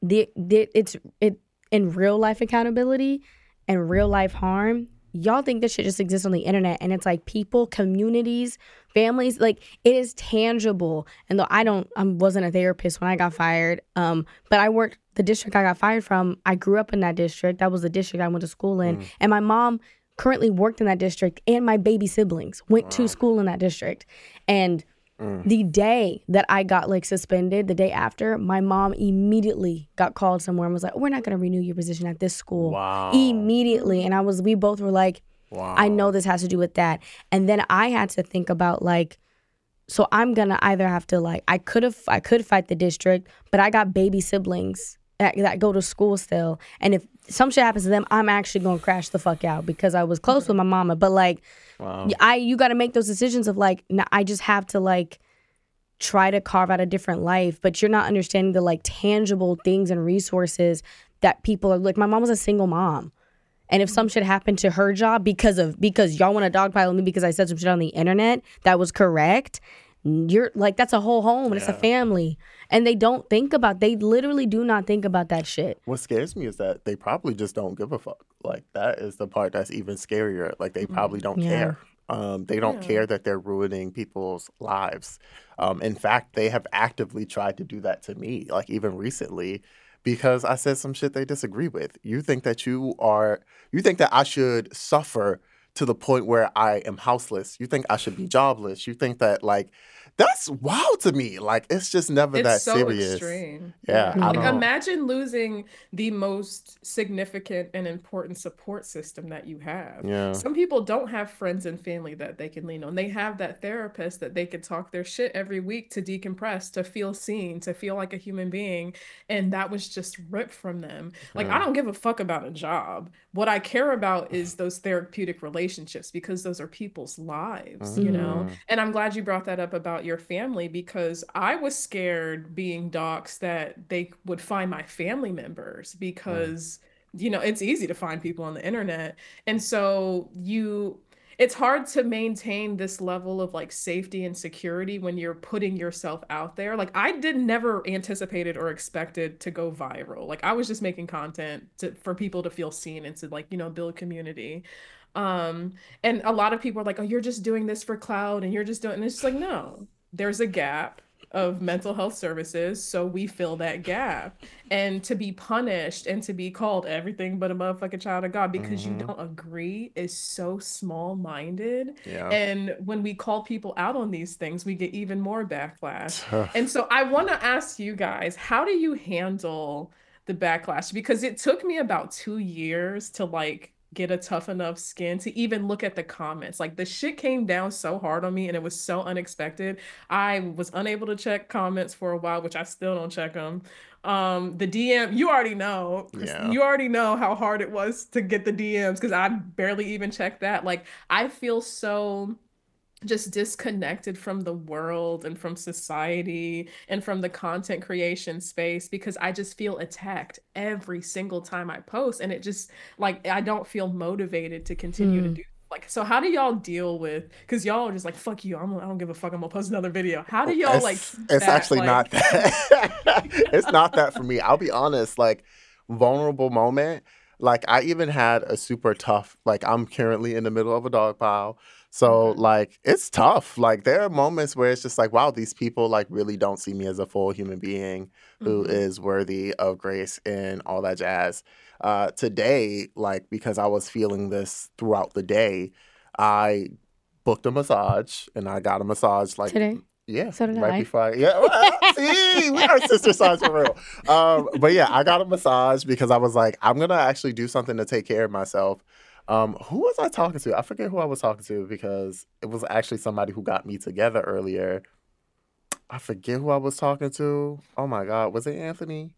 the, the it's it in real life accountability and real life harm. Y'all think this shit just exists on the internet, and it's like people, communities, families, like it is tangible. And though I don't, I wasn't a therapist when I got fired, um, but I worked the district I got fired from. I grew up in that district. That was the district I went to school in, mm. and my mom currently worked in that district, and my baby siblings went wow. to school in that district. And mm. the day that I got like suspended, the day after, my mom immediately got called somewhere and was like, "We're not going to renew your position at this school." Wow. Immediately. And I was, we both were like, wow. I know this has to do with that. And then I had to think about like, so I'm going to either have to like, I could have, I could fight the district, but I got baby siblings that, that go to school still. And if some shit happens to them, I'm actually going to crash the fuck out because I was close with my mama. But like, wow. I, you got to make those decisions of like, nah, I just have to like, try to carve out a different life, but you're not understanding the like tangible things and resources that people are like. My mom was a single mom, and if some shit happened to her job because of because y'all want to dogpile me because I said some shit on the internet that was correct, you're like, that's a whole home and yeah. it's a family, and they don't think about. They literally do not think about that shit. What scares me is that they probably just don't give a fuck. Like that is the part that's even scarier. Like they probably don't yeah. care. Um, they don't yeah. care that they're ruining people's lives. Um, in fact, they have actively tried to do that to me, like even recently, because I said some shit they disagree with. You think that you are, you think that I should suffer to the point where I am houseless. You think I should be jobless. You think that like, that's wild to me. Like, it's just never it's that so serious. Extreme. Yeah. yeah. I Like, don't imagine losing the most significant and important support system that you have. Yeah. Some people don't have friends and family that they can lean on. They have that therapist that they could talk their shit every week to decompress, to feel seen, to feel like a human being. And that was just ripped from them. Like, yeah. I don't give a fuck about a job. What I care about is those therapeutic relationships, because those are people's lives, mm-hmm. you know? And I'm glad you brought that up about your family, because I was scared being doxxed that they would find my family members, because mm. you know, it's easy to find people on the internet. And so you it's hard to maintain this level of like safety and security when you're putting yourself out there. Like I did never anticipated or expected to go viral. Like I was just making content to, for people to feel seen and to like, you know, build community. Um, and a lot of people are like, "Oh, you're just doing this for clout and you're just doing," and it's just like, no, there's a gap of mental health services, so we fill that gap. And to be punished and to be called everything but a motherfucking child of God because mm-hmm. you don't agree is so small-minded. Yeah. And when we call people out on these things, we get even more backlash. And so I want to ask you guys, how do you handle the backlash? Because it took me about two years to like get a tough enough skin to even look at the comments. Like the shit came down so hard on me and it was so unexpected. I was unable to check comments for a while, which I still don't check them. Um, the D M, you already know, yeah. you already know how hard it was to get the D Ms because I barely even checked that. Like I feel so just disconnected from the world and from society and from the content creation space because I just feel attacked every single time I post, and it just like I don't feel motivated to continue mm. to do like. So how do y'all deal with, because y'all are just like, fuck you, I'm, I don't give a fuck, I'm gonna post another video. How do y'all it's, like it's that, actually like... not that. It's not that for me. I'll be honest, like vulnerable moment, like I even had a super tough, like I'm currently in the middle of a dog pile. So, okay. like, it's tough. Like, there are moments where it's just like, wow, these people, like, really don't see me as a full human being who mm-hmm. is worthy of grace and all that jazz. Uh, today, like, because I was feeling this throughout the day, I booked a massage, and I got a massage, like... Today? Yeah. So did right I. Before I... Yeah, well, see, we are sister signs for real. Um, but, yeah, I got a massage because I was like, I'm going to actually do something to take care of myself. Um, who was I talking to? I forget who I was talking to because it was actually somebody who got me together earlier. I forget who I was talking to. Oh my God. Was it Anthony?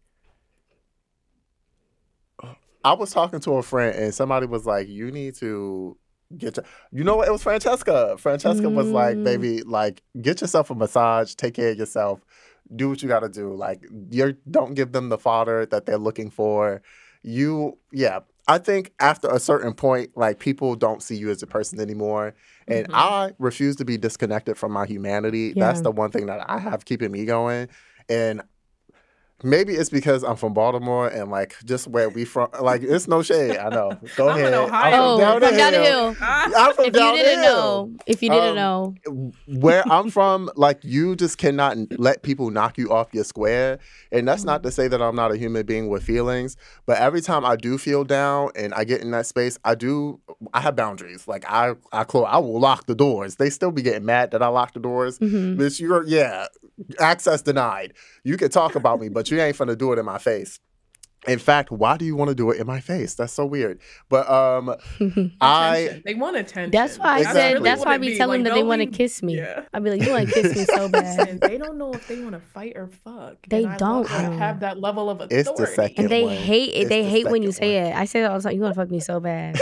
I was talking to a friend and somebody was like, you need to get your, you know what? It was Francesca. Francesca mm. was like, baby, like get yourself a massage, take care of yourself, do what you got to do. Like you're, don't give them the fodder that they're looking for. You, yeah. I think after a certain point, like, people don't see you as a person anymore. And mm-hmm. I refuse to be disconnected from my humanity. Yeah. That's the one thing that I have keeping me going. And, maybe it's because I'm from Baltimore and like just where we from. Like it's no shade. I know. Go I'm ahead. in Ohio. Oh, I'm from from down down the the hill. hill. I'm from If down you the didn't hill. know, if you didn't Um, know, Where I'm from, like you just cannot let people knock you off your square. And that's not to say that I'm not a human being with feelings, but every time I do feel down and I get in that space, I do I have boundaries. Like I I close I will lock the doors. They still be getting mad that I lock the doors. Mhm. Bitch, you're yeah, access denied. You can talk about me, but you ain't finna do it in my face. In fact, why do you want to do it in my face? That's so weird. But um, I Attention. They want attention. that's why I Exactly. said. That's what why I it be be. telling Like, them that they go want to leave- kiss me. Yeah. I'd be like, you want to kiss me so bad. Listen, they don't know if they want to fight or fuck. They and I don't love to know. have that level of authority. It's the second And they one. hate it. It's They the hate when you second say it. I say that all the time. You want to fuck me so bad.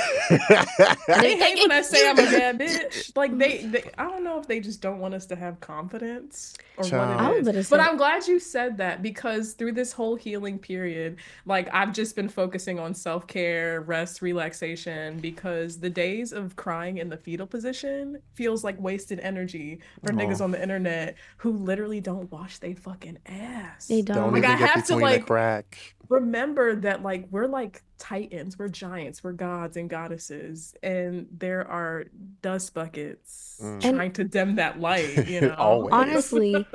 They hate when I say I'm a bad bitch. Like they, they, I don't know if they just don't want us to have confidence or Child. what I it was is. gonna say- But I'm glad you said that because through this whole healing period, like I've just been focusing on self-care, rest, relaxation, because the days of crying in the fetal position feels like wasted energy for Aw. niggas on the internet who literally don't wash they fucking ass. They don't. Don't Like, even I get have to, between the like, crack. Remember that like we're like titans, we're giants, we're gods and goddesses, and there are dust buckets Mm. trying to dim that light, you know. Always. Honestly,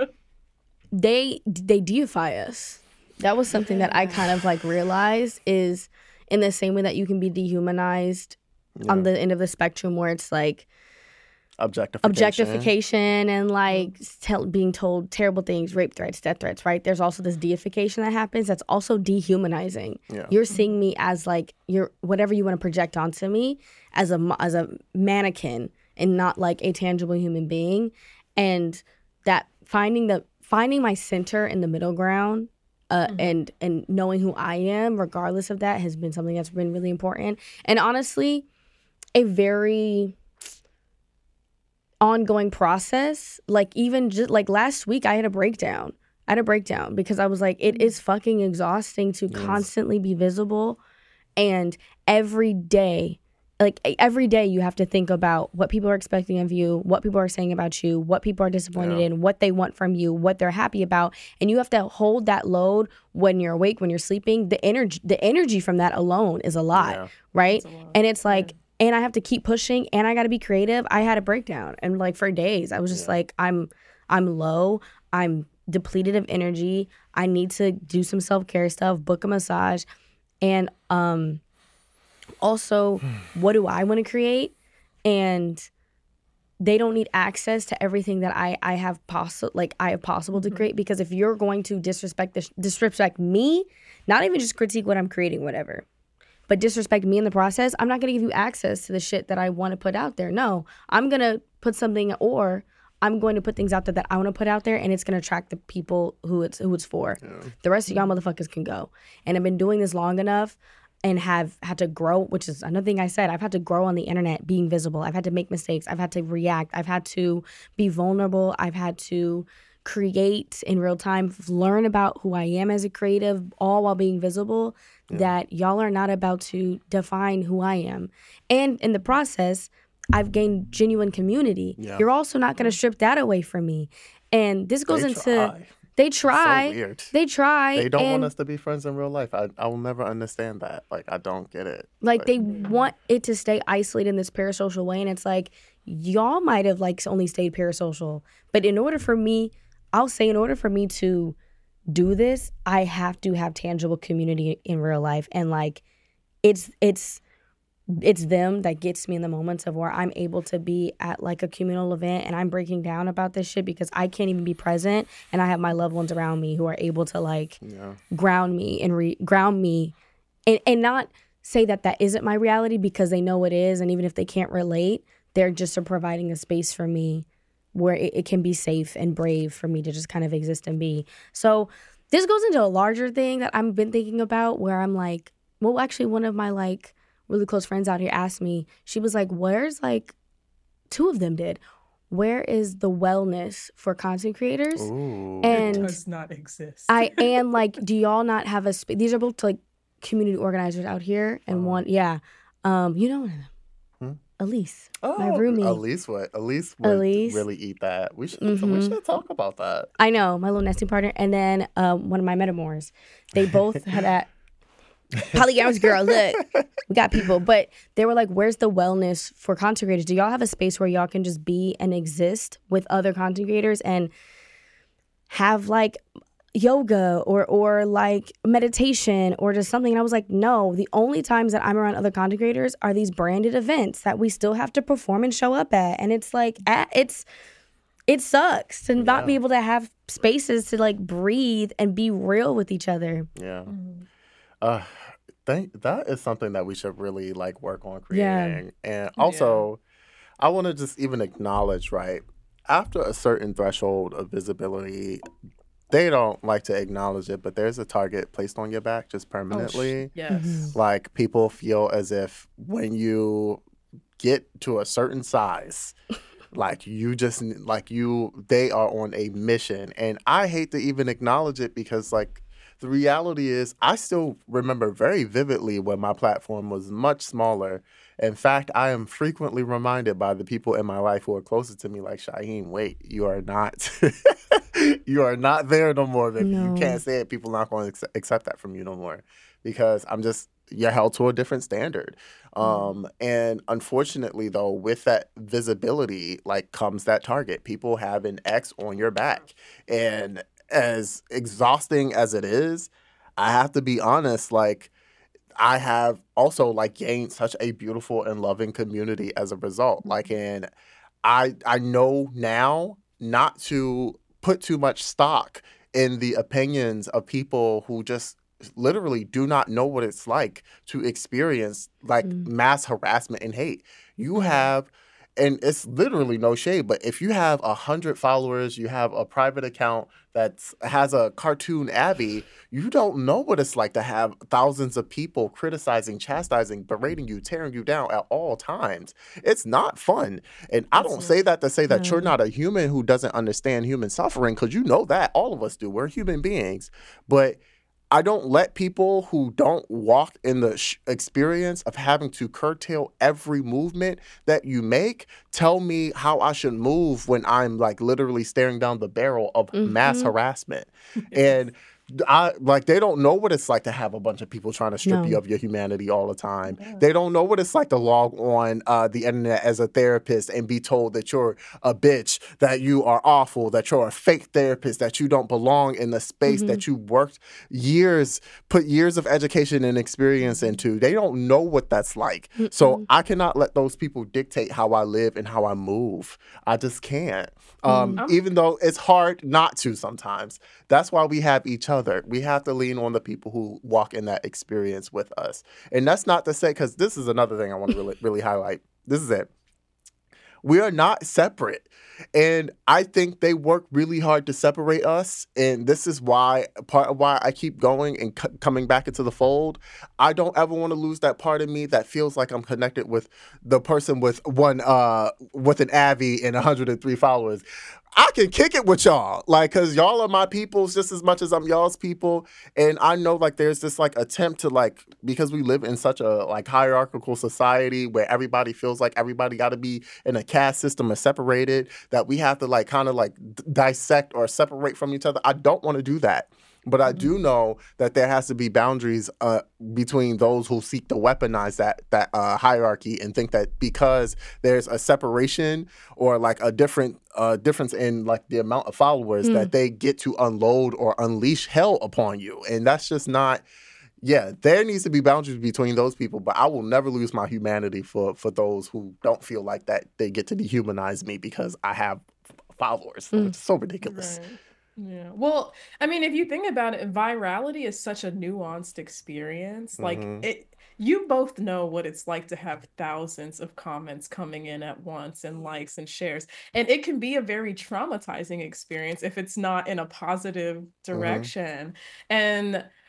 they they deify us. That was something that I kind of like realized is in the same way that you can be dehumanized on the end of the spectrum where it's like Objectification. objectification and like tell, being told terrible things, rape threats, death threats, right? There's also this deification that happens that's also dehumanizing. Yeah. You're seeing me as like you're whatever you want to project onto me as a mo- as a mannequin and not like a tangible human being. And that finding the finding my center in the middle ground uh, and and knowing who I am regardless of that has been something that's been really important. And honestly, a very ongoing process. Like even just like last week I had a breakdown. I had a breakdown because I was like, it is fucking exhausting to Yes. constantly be visible. And every day, like e- every day you have to think about what people are expecting of you, what people are saying about you, what people are disappointed Yeah. in, what they want from you, what they're happy about. And you have to hold that load when you're awake, when you're sleeping. The energy the energy from that alone is a lot, Yeah. right? It's a lot. And it's like, and I have to keep pushing and I got to be creative. I had a breakdown and like for days I was just Yeah. like, I'm, I'm low. I'm depleted of energy. I need to do some self-care stuff, book a massage. And um, also what do I want to create? And they don't need access to everything that I, I have possible, like I have possible to create, because if you're going to disrespect this, disrespect me, not even just critique what I'm creating, whatever, but disrespect me in the process, I'm not going to give you access to the shit that I want to put out there. No, I'm going to put something, or I'm going to put things out there that I want to put out there, and it's going to attract the people who it's who it's for. The rest of y'all motherfuckers can go. And I've been doing this long enough and have had to grow, which is another thing I said. I've had to grow on the internet, being visible. I've had to make mistakes. I've had to react. I've had to be vulnerable. I've had to create in real time, learn about who I am as a creative, all while being visible. That y'all are not about to define who I am. And in the process, I've gained genuine community. Yeah. You're also not going to strip that away from me. And this goes They into try. they try. So weird. They try. They don't and want us to be friends in real life. I, I will never understand that. Like, I don't get it. like they want it to stay isolated in this parasocial way, and it's like y'all might have like only stayed parasocial, but in order for me, I'll say in order for me to do this, I have to have tangible community in real life, and like it's it's it's them that gets me in the moments of where I'm able to be at like a communal event and I'm breaking down about this shit because I can't even be present, and I have my loved ones around me who are able to like Yeah. ground me and re- ground me and, and not say that that isn't my reality because they know it is, and even if they can't relate, they're just providing a space for me where it, it can be safe and brave for me to just kind of exist and be. So this goes into a larger thing that I've been thinking about where I'm like, well, actually one of my like really close friends out here asked me, she was like, where's like, two of them did, where is the wellness for content creators? Ooh. And It does not exist. I and like, do y'all not have a space? These are both like community organizers out here, and Uh-huh. one, yeah, um, you know one of them. Hmm? Elise, my Oh, roomie. Elise would. Elise would Elise. really eat that. We should. We Mhm. should talk about that. I know, my little nesting partner. And then um, one of my metamors. They both had that polyamorous girl. Look, we got people. But they were like, where's the wellness for content creators? Do y'all have a space where y'all can just be and exist with other content creators and have like yoga or or like meditation or just something? And I was like, no, the only times that I'm around other content creators are these branded events that we still have to perform and show up at. And it's like, at, it's it sucks to not be Yeah. able to have spaces to like breathe and be real with each other. Yeah. Mhm. Uh, think that is something that we should really like work on Yeah. creating. And Yeah. also, I want to just even acknowledge, right? After a certain threshold of visibility, they don't like to acknowledge it, but there's a target placed on your back just Oh, sh- permanently. yes. Like people feel as if when you get to a certain size, like you just like you they are on a mission. And I hate to even acknowledge it because like the reality is I still remember very vividly when my platform was much smaller. In fact, I am frequently reminded by the people in my life who are closest to me, like, Shaheen, wait, you are not you are not there no more, baby. You No. can't say it. People not going to accept that from you no more because I'm just you're held to a different standard. Um, and unfortunately, though, with that visibility, like comes that target. People have an X on your back, and as exhausting as it is, I have to be honest, like. I have also like gained such a beautiful and loving community as a result. Like, and I I know now not to put too much stock in the opinions of people who just literally do not know what it's like to experience like Mm. mass harassment and hate. You Mhm. have, and it's literally no shade, but if you have a hundred followers, you have a private account that has a cartoon Abby, you don't know what it's like to have thousands of people criticizing, chastising, berating you, tearing you down at all times. It's not fun. And I It's don't not. say that to say that you're No. not a human who doesn't understand human suffering, because you know that. All of us do. We're human beings. But I don't let people who don't walk in the sh- experience of having to curtail every movement that you make tell me how I should move when I'm like literally staring down the barrel of mass Mhm. harassment. Yes. And I like they don't know what it's like to have a bunch of people trying to strip you No. of your humanity all the time. Yeah. They don't know what it's like to log on uh, the internet as a therapist and be told that you're a bitch, that you are awful, that you're a fake therapist, that you don't belong in the space Mhm. that you worked years, put years of education and experience into. They don't know what that's like. So Mm-mm. I cannot let those people dictate how I live and how I move. I just can't. Um, Mm. I'm even though it's hard not to sometimes. That's why we have each other. We have to lean on the people who walk in that experience with us. And that's not to say, because this is another thing I want to really, really highlight. This is it. We are not separate. And I think they work really hard to separate us. And this is why, part of why I keep going and c- coming back into the fold. I don't ever want to lose that part of me that feels like I'm connected with the person with one, uh, with an Avi and one hundred three followers. I can kick it with y'all, like, cause y'all are my peoples just as much as I'm y'all's people. And I know like there's this like attempt to like, because we live in such a like hierarchical society where everybody feels like everybody got to be in a caste system or separated, that we have to like kind of like d- dissect or separate from each other. I don't want to do that. But I do know that there has to be boundaries uh, between those who seek to weaponize that that uh, hierarchy and think that because there's a separation or like a different uh, difference in like the amount of followers Mm. that they get to unload or unleash hell upon you, and that's just not. Yeah, there needs to be boundaries between those people, but I will never lose my humanity for for those who don't feel like that they get to dehumanize me because I have followers. Mm. It's so ridiculous. Right. Yeah. Well, I mean, if you think about it, virality is such a nuanced experience. Like Mhm. it, you both know what it's like to have thousands of comments coming in at once and likes and shares. And it can be a very traumatizing experience if it's not in a positive Mhm. direction. And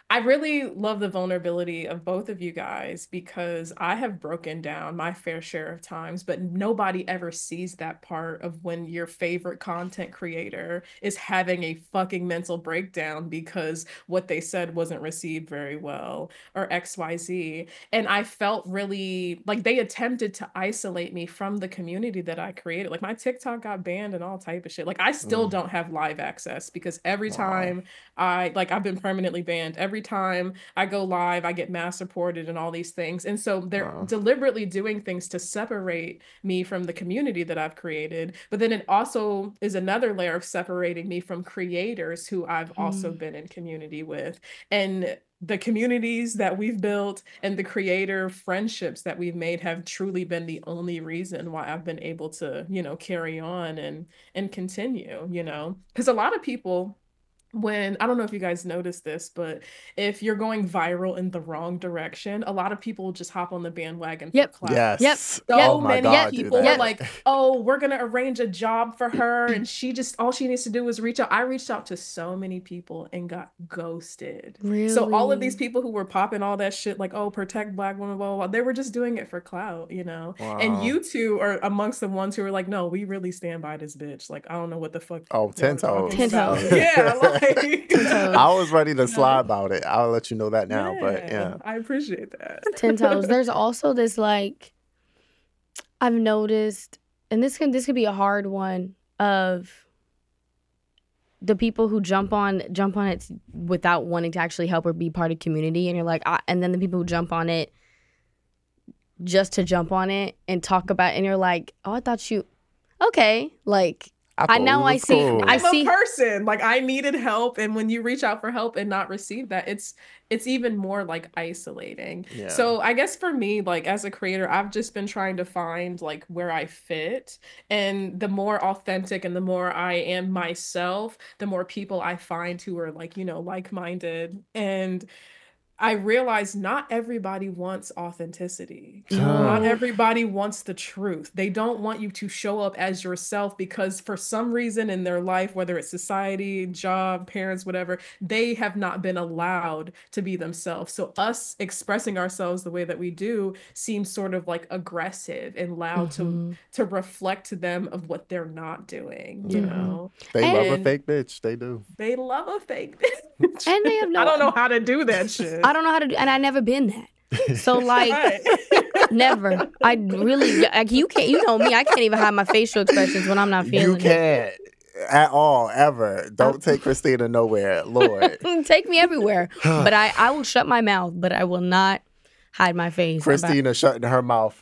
I really love the vulnerability of both of you guys because I have broken down my fair share of times, but nobody ever sees that part of when your favorite content creator is having a fucking mental breakdown because what they said wasn't received very well or X Y Z. And I felt really like they attempted to isolate me from the community that I created. Like my TikTok got banned and all type of shit. Like I still Mm. don't have live access because every Wow. time I like I've been permanently banned. Every time I go live, I get mass reported and all these things. And so they're Wow. deliberately doing things to separate me from the community that I've created. But then it also is another layer of separating me from creators who I've also Mm. been in community with. And the communities that we've built and the creator friendships that we've made have truly been the only reason why I've been able to, you know, carry on and and continue, you know. Because a lot of people when I don't know if you guys noticed this, but if you're going viral in the wrong direction, a lot of people will just hop on the bandwagon for Yep. clout. Yes. Yep. So Oh my many God, do people were that. like, oh, we're gonna arrange a job for her, and she just all she needs to do is reach out. I reached out to so many people and got ghosted. So all of these Really? people who were popping all that shit, like, oh, protect black women, blah, blah, blah, they were just doing it for clout, you know? And Wow. you two are amongst the ones who are like, no, we really stand by this bitch. Like, I don't know what the fuck Oh, y'all ten are talking toes. Ten about. toes. Yeah, like Ten toes. I was ready to you slide know? about it. I'll let you know that now. But Yeah, yeah. I appreciate that. Ten toes. There's also this like I've noticed, and this can this could be a hard one of the people who jump on jump on it without wanting to actually help or be part of community, and you're like, I, and then the people who jump on it just to jump on it and talk about, and you're like, oh, I thought you, okay, like. I, I thought now we I was see cool. I I'm see a person. Like I needed help, and when you reach out for help and not receive that, it's it's even more like isolating. Yeah. So I guess for me, like as a creator, I've just been trying to find like where I fit. And the more authentic and the more I am myself, the more people I find who are like, you know, like-minded. And I realize not everybody wants authenticity. Not no. everybody wants the truth. They don't want you to show up as yourself because for some reason in their life, whether it's society, job, parents, whatever, they have not been allowed to be themselves. So us expressing ourselves the way that we do seems sort of like aggressive and loud to Mhm. to reflect to them of what they're not doing, you Yeah. know? They And- love a And fake bitch. They do. they love a fake bitch. And they have no- I don't know how to do that shit. I don't know how to do, and I never been that. So like. Right. Never. I really like you can't. You know me. I can't even hide my facial expressions when I'm not You feeling can't at all, ever. Don't take Christina nowhere. Lord. it. Take me everywhere, but I I will shut my mouth, but I will not hide my face. about- Christina shutting her mouth.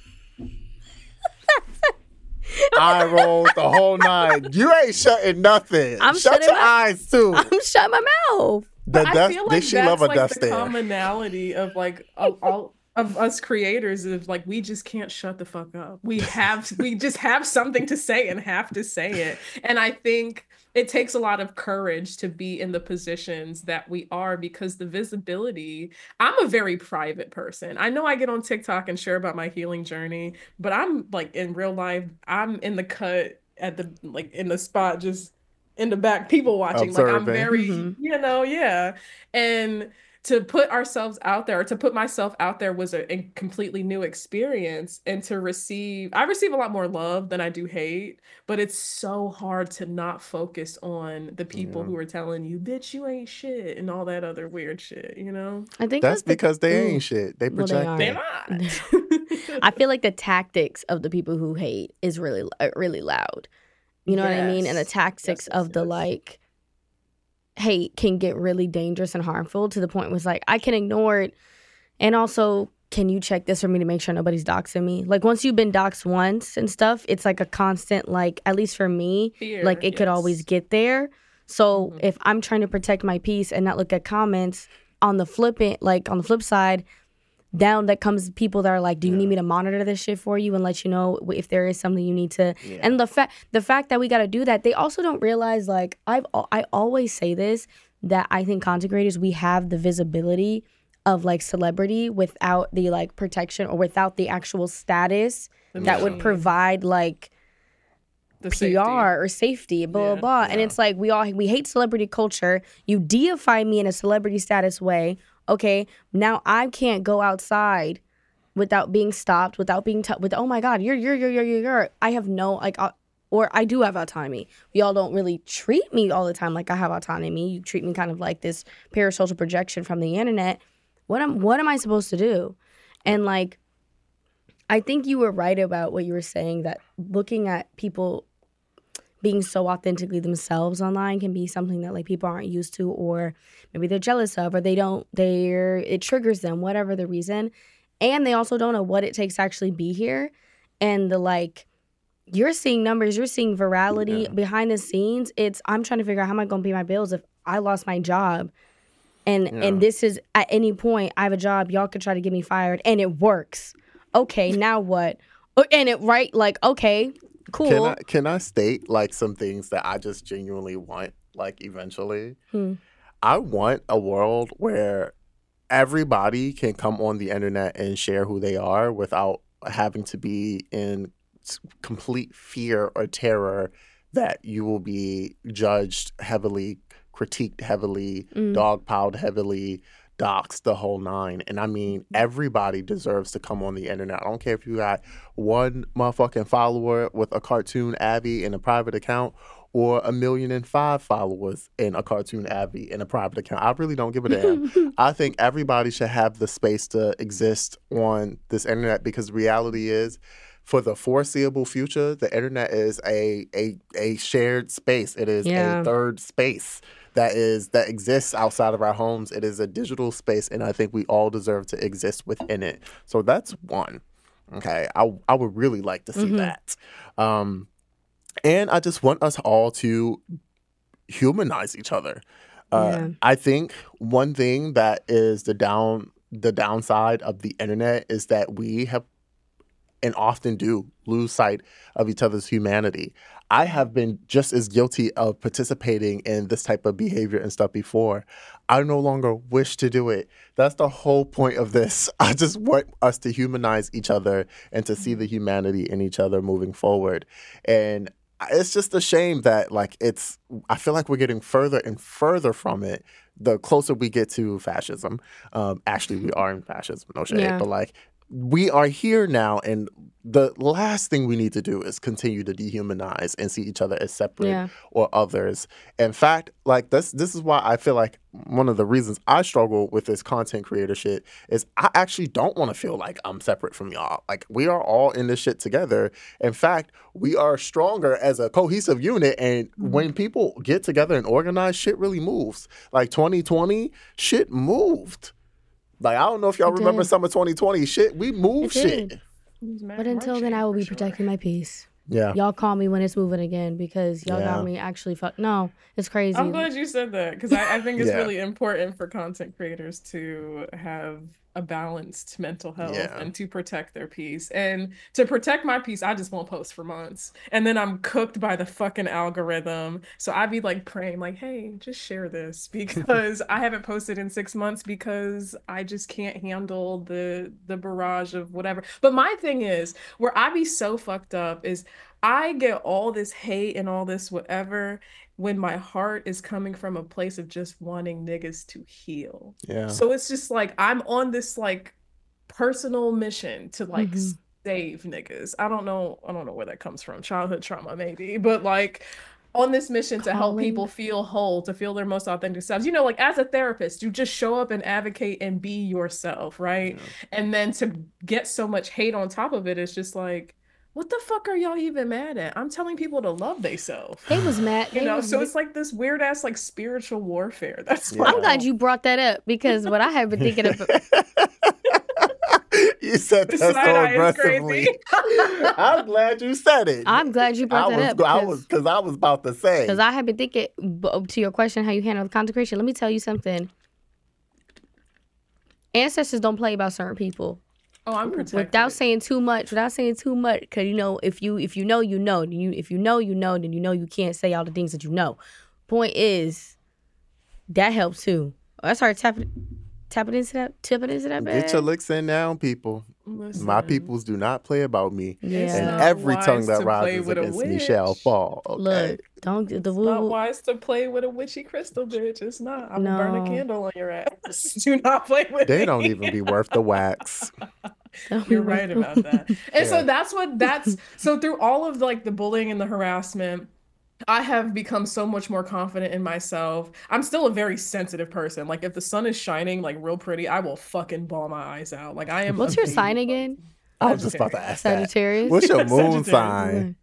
Eye rolls the whole nine. You ain't shutting nothing. I'm Shut shutting your my- eyes too. I'm shut my mouth. The I dust, feel did like she that's love a like dust the stare? commonality of like all, all of us creators of like we just can't shut the fuck up. We have we just have something to say and have to say it. And I think it takes a lot of courage to be in the positions that we are because the visibility, I'm a very private person. I know I get on TikTok and share about my healing journey, but I'm like in real life, I'm in the cut at the like in the spot just in the back, people watching. Like I'm Observing. very, Mhm. you know, yeah. And to put ourselves out there, or to put myself out there was a, a completely new experience. And to receive, I receive a lot more love than I do hate, but it's so hard to not focus on the people Yeah. who are telling you, bitch, you ain't shit, and all that other weird shit, you know? I think That's that's the- because they Ooh. ain't shit. They Well, they project are. They're it. not. I feel like the tactics of the people who hate is really uh, really loud. You know what I mean? And the Yes. tactics Yes, yes, of the yes. like hate can get really dangerous and harmful to the point where it's like I can ignore it, and also can you check this for me to make sure nobody's doxing me? Like once you've been doxed once and stuff, it's like a constant like at least for me, Fear, like it could always yes. get there. So Mhm. if I'm trying to protect my peace and not look at comments on the flip it, like on the flip side, down that comes people that are like, do you Yeah. need me to monitor this shit for you and let you know if there is something you need to? Yeah. And the fact the fact that we got to do that, they also don't realize like I've al- I always say this that I think content creators we have the visibility of like celebrity without the like protection or without the actual status The that would machine. provide like the P safety. R or safety, blah, Yeah. blah, blah. Yeah. And it's like, we all, we hate celebrity culture. You deify me in a celebrity status way. Okay, now I can't go outside without being stopped, without being, t- with, oh my God, you're, you're, you're, you're, you're, you're. I have no, like, uh, or I do have autonomy. Y'all don't really treat me all the time like I have autonomy. You treat me kind of like this parasocial projection from the internet. What am, what am I supposed to do? And like, I think you were right about what you were saying, that looking at people being so authentically themselves online can be something that like people aren't used to, or maybe they're jealous of, or they don't, they're, it triggers them, whatever the reason. And they also don't know what it takes to actually be here. And the like, you're seeing numbers, you're seeing virality Yeah. behind the scenes. It's, I'm trying to figure out how am I going to pay my bills if I lost my job. And, Yeah. and this is at any point, I have a job, y'all could try to get me fired and it works. Okay, now what? Oh, and it, right, like, okay, cool. Can I can I state like some things that I just genuinely want, like eventually? Hmm. I want a world where everybody can come on the internet and share who they are without having to be in s- complete fear or terror that you will be judged heavily, critiqued heavily, Mm. dogpiled heavily, doxed the whole nine. And I mean, everybody deserves to come on the internet. I don't care if you got one motherfucking follower with a cartoon Abby in a private account or a million and five followers in a cartoon Abby in a private account. I really don't give a damn. I think everybody should have the space to exist on this internet, because the reality is, for the foreseeable future, the internet is a a, a shared space. It is Yeah. a third space that is that exists outside of our homes. It is a digital space, and I think we all deserve to exist within it. So that's one. Okay, I I would really like to see Mhm. that. Um, and I just want us all to humanize each other. Uh, Yeah. I think one thing that is the down the downside of the internet is that we have and often do lose sight of each other's humanity. I have been just as guilty of participating in this type of behavior and stuff before. I no longer wish to do it. That's the whole point of this. I just want us to humanize each other and to see the humanity in each other moving forward. And it's just a shame that, like, it's, I feel like we're getting further and further from it the closer we get to fascism. Um, actually, we are in fascism, no shade, Yeah. but like, we are here now, and the last thing we need to do is continue to dehumanize and see each other as separate Yeah. or others. In fact, like this, this is why I feel like one of the reasons I struggle with this content creator shit is I actually don't want to feel like I'm separate from y'all. Like, we are all in this shit together. In fact, we are stronger as a cohesive unit, and when people get together and organize, shit really moves. Like twenty twenty, shit moved. Like, I don't know if y'all It remember did. summer twenty twenty shit. We moved It shit. did. Who's mad But until then, marching, I will for be sure. protecting my peace. Yeah. Y'all call me when it's moving again, because y'all Yeah. got me actually fuck. No, it's crazy. I'm glad you said that, because I, I think it's Yeah. really important for content creators to have a balanced mental health Yeah. and to protect their peace. And to protect my peace, I just won't post for months. And then I'm cooked by the fucking algorithm. So I'd be like praying, like, hey, just share this, because I haven't posted in six months because I just can't handle the the barrage of whatever. But my thing is, where I be so fucked up is I get all this hate and all this whatever when my heart is coming from a place of just wanting niggas to heal. Yeah. So it's just like I'm on this like personal mission to like Mhm. save niggas. I don't know, I don't know where that comes from. Childhood trauma maybe, but like on this mission to help Calling. people feel whole, to feel their most authentic selves. You know, like as a therapist, you just show up and advocate and be yourself, right? And then to get so much hate on top of it, it's just like, what the fuck are y'all even mad at? I'm telling people to love themselves. They was mad. You They know, was so vi- it's like this weird ass like spiritual warfare. That's Yeah. my I'm glad fault. you brought that up, because what I have been thinking of. You said The that so side-eye is aggressively. crazy. I'm glad you said it. I'm glad you brought I that was, up. I was, because I was about to say. Because I have been thinking, b- to your question, how you handle the consecration. Let me tell you something. Ancestors don't play about certain people. Oh, I'm protected. Without saying too much, without saying too much, because you know, if you if you know, you know. You if you know, you know. Then you know you can't say all the things that you know. Point is, that helps too. I started tapping. tapping into that, tipping into that bag. Get your licks in now, people. Listen, My peoples do not play about me. Yeah. it's And not every tongue wise that to play rises with a against me shall witch. fall. Okay. Look, don't the It's woo not woo. wise to play with a witchy crystal, bitch. It's not. I'm gonna burn a No. candle on your ass. Do not play with They me. don't even be worth the wax. Don't be You're right worth- about that. And Yeah. so that's what that's so through all of like the bullying and the harassment, I have become so much more confident in myself. I'm still a very sensitive person. Like if the sun is shining like real pretty, I will fucking bawl my eyes out. Like I am. What's a your baby. sign again? I was just about to ask that. Sagittarius. What's your Yeah, moon Sagittarius. sign?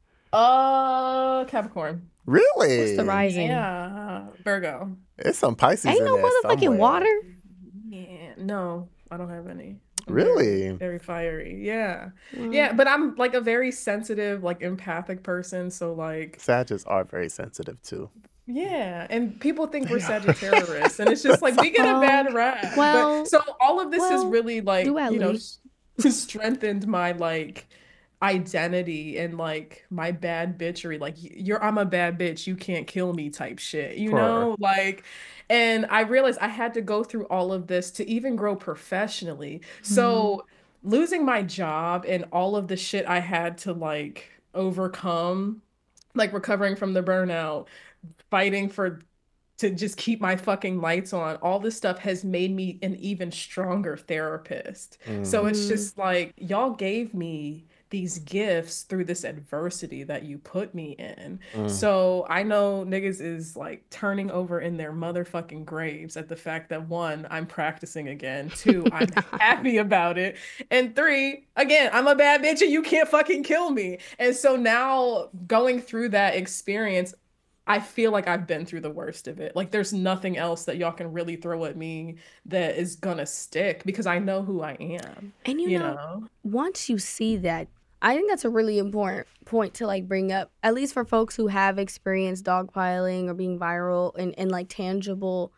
Uh, Capricorn. Really? What's the rising? Yeah, Virgo. It's some Pisces Ain't in no there motherfucking somewhere. water. Yeah, no, I don't have any. I'm Really? Very, very fiery. Yeah. Mm. Yeah, but I'm like a very sensitive, like empathic person. So like, Sagittarius are very sensitive too. yeah. And people think we're Sagittarius, and it's just like we get a bad rap. Well- but so all of this has well, really like, you know, duality. s- strengthened my like identity and like my bad bitchery. Like y- you're I'm a bad bitch, you can't kill me type shit. You Purr. know? Like and I realized I had to go through all of this to even grow professionally. So losing my job and all of the shit I had to like overcome, like recovering from the burnout, fighting for to just keep my fucking lights on, all this stuff has made me an even stronger therapist. So it's Mhm. just like y'all gave me these gifts through this adversity that you put me in. Mm. So I know niggas is like turning over in their motherfucking graves at the fact that one, I'm practicing again. Two, I'm happy about it. And three, again, I'm a bad bitch and you can't fucking kill me. And so now going through that experience, I feel like I've been through the worst of it. Like there's nothing else that y'all can really throw at me that is gonna stick because I know who I am. And you, You know, know? once you see that, I think that's a really important point to like bring up, at least for folks who have experienced dogpiling or being viral and, and like tangible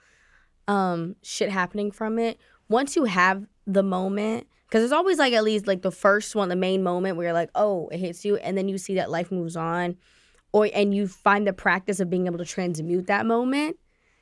um shit happening from it. Once you have the moment, because there's always like at least like the first one, the main moment where you're like, oh, it hits you, and then you see that life moves on, or and you find the practice of being able to transmute that moment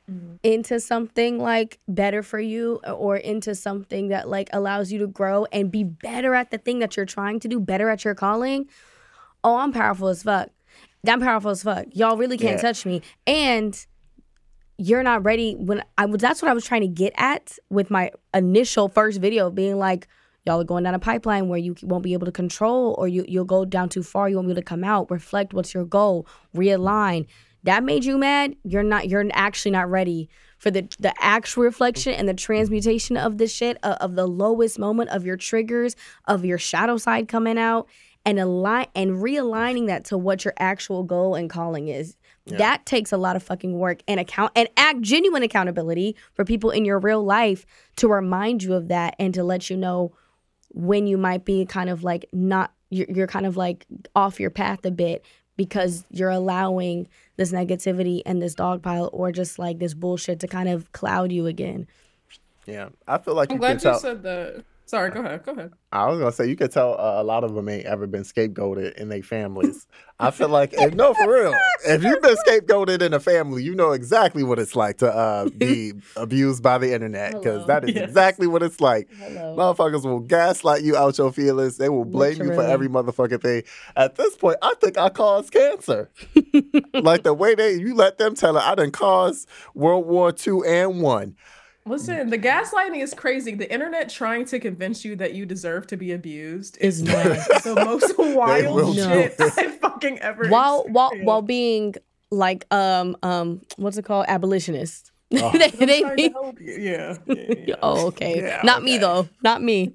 into something like better for you, or into something that like allows you to grow and be better at the thing that you're trying to do, better at your calling. Oh, I'm powerful as fuck. I'm powerful as fuck. Y'all really can't Yeah. touch me. And you're not ready when I was that's what I was trying to get at with my initial first video, being like, y'all are going down a pipeline where you won't be able to control, or you, you'll go down too far, you won't be able to come out. Reflect, what's your goal? Realign. That made you mad? You're not you're actually not ready for the the actual reflection and the transmutation of this shit, of, of the lowest moment of your triggers, of your shadow side coming out, and align and realigning that to what your actual goal and calling is. Yeah. That takes a lot of fucking work and account and act genuine accountability for people in your real life to remind you of that and to let you know when you might be kind of like not you're, you're kind of like off your path a bit because you're allowing this negativity and this dogpile or just like this bullshit to kind of cloud you again. Yeah, I feel like I'm you can glad you tell. said that. Sorry, go ahead. Go ahead. I was gonna say you could tell uh, a lot of them ain't ever been scapegoated in their families. I feel like, if, no, for real. If you've been scapegoated in a family, you know exactly what it's like to uh, be abused by the internet, because Hello. that is Yes. exactly what it's like. Hello. Motherfuckers will gaslight you out your feelings. They will blame you for Literally. every motherfucking thing. At this point, I think I caused cancer. Like the way they you let them tell it, I done caused World War Two and one. Listen, the gaslighting is crazy. The internet trying to convince you that you deserve to be abused is Is like nuts. the most will wild do shit it. I fucking ever while while experienced. while being like um um what's it called, abolitionist. Oh. they, I'm they trying be- to help you. Yeah. yeah, yeah. oh okay, Yeah, not me okay. though, not me.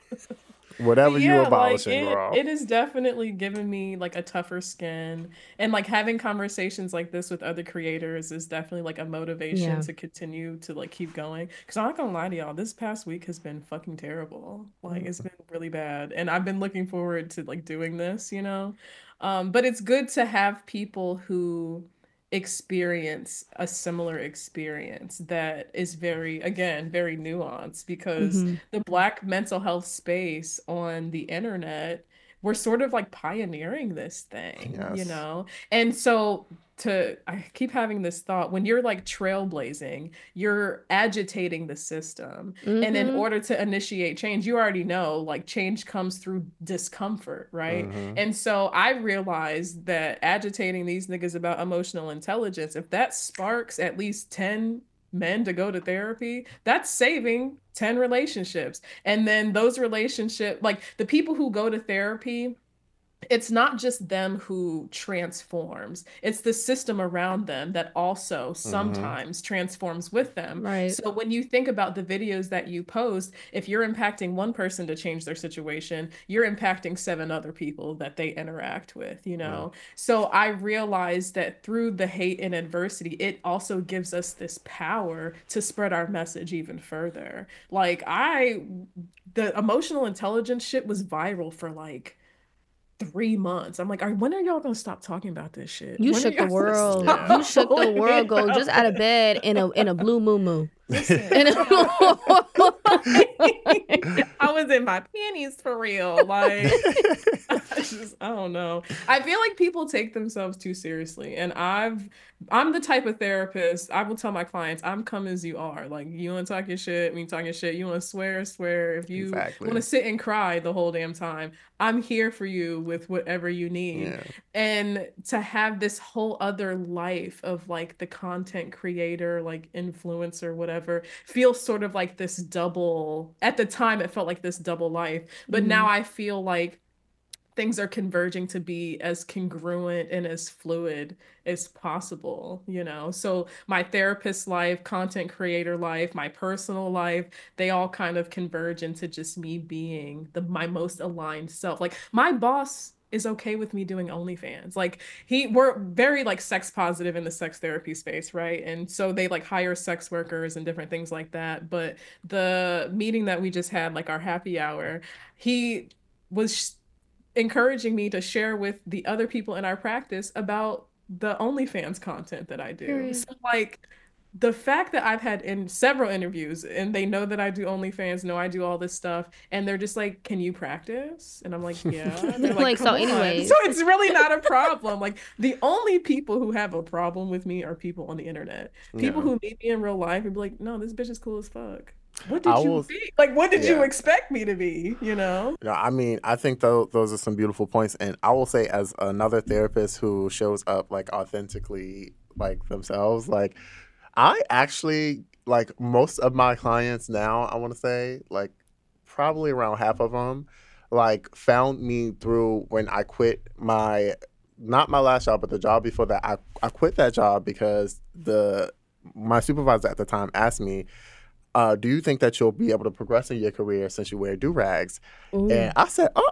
Whatever you Yeah, abolishing, like girl. it, it is definitely given me like a tougher skin, and like having conversations like this with other creators is definitely like a motivation Yeah. to continue to like keep going. Because I'm not gonna lie to y'all, this past week has been fucking terrible. Like it's been really bad, and I've been looking forward to like doing this, you know. Um, but it's good to have people who experience a similar experience that is very, again, very nuanced, because Mhm. the Black mental health space on the internet we're sort of like pioneering this thing, Yes. you know? And so to I keep having this thought, when you're like trailblazing, you're agitating the system. And in Mm-hmm. order to initiate change, you already know like change comes through discomfort, right? Mm-hmm. And so I realized that agitating these niggas about emotional intelligence, if that sparks at least ten men to go to therapy, that's saving ten relationships. And then those relationships, like the people who go to therapy, it's not just them who transforms, it's the system around them that also sometimes transforms with them. Right. So when you think about the videos that you post, if you're impacting one person to change their situation, you're impacting seven other people that they interact with, you know? Mm. So I realized that through the hate and adversity, it also gives us this power to spread our message even further. Like I, the emotional intelligence shit was viral for like three months. I'm like, all right, when are y'all gonna stop talking about this shit? You When shook are the y'all world. gonna You stop shook the pulling world. it Go just out of bed in a in a blue moo moo. Listen, In a- I was in my panties for real. Like, I just, I don't know. I feel like people take themselves too seriously, and I've, I'm the type of therapist. I will tell my clients, I'm come as you are. Like, you want to talk your shit, me talk your shit. You want to swear, swear. If you Exactly. want to sit and cry the whole damn time, I'm here for you with whatever you need. Yeah. And to have this whole other life of like the content creator, like influencer, whatever, feels sort of like this double, at the time it felt like this double life. But Mhm. now I feel like things are converging to be as congruent and as fluid as possible, you know? So my therapist life, content creator life, my personal life, they all kind of converge into just me being the my most aligned self. Like my boss is okay with me doing OnlyFans. Like he we're very like sex positive in the sex therapy space, right? And so they like hire sex workers and different things like that. But the meeting that we just had, like our happy hour, he was encouraging me to share with the other people in our practice about the OnlyFans content that I do. Period. So like the fact that I've had in several interviews and they know that I do OnlyFans, know I do all this stuff, and they're just like, "Can you practice?" And I'm like, "Yeah." And they're Like, so "Come on." anyways. So it's really not a problem. Like the only people who have a problem with me are people on the internet. People Yeah. who meet me in real life and be like, "No, this bitch is cool as fuck." What did I you will- think? Like, what did you Yeah. expect me to be? You know? Yeah, I mean, I think tho- those are some beautiful points, and I will say, as another therapist who shows up like authentically, like themselves, like I actually like most of my clients now. I want to say, like probably around half of them, like found me through when I quit my not my last job, but the job before that. I I quit that job because the my supervisor at the time asked me, Uh, do you think that you'll be able to progress in your career since you wear do-rags? Ooh. And I said, oh,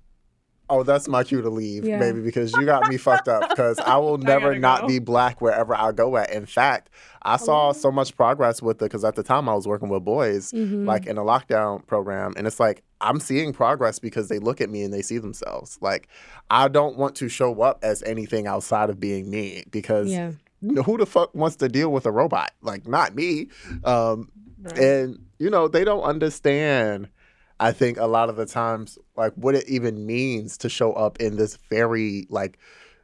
oh, that's my cue to leave, Yeah. baby, because you got me fucked up because I will I never gotta not go. be black wherever I go at. In fact, I saw Hello? so much progress with it because at the time I was working with boys, Mhm. like in a lockdown program. And it's like, I'm seeing progress because they look at me and they see themselves. Like, I don't want to show up as anything outside of being me because Yeah. who the fuck wants to deal with a robot? Like, not me. Um, Right. and, you know, they don't understand, I think, a lot of the times, like, what it even means to show up in this very, like,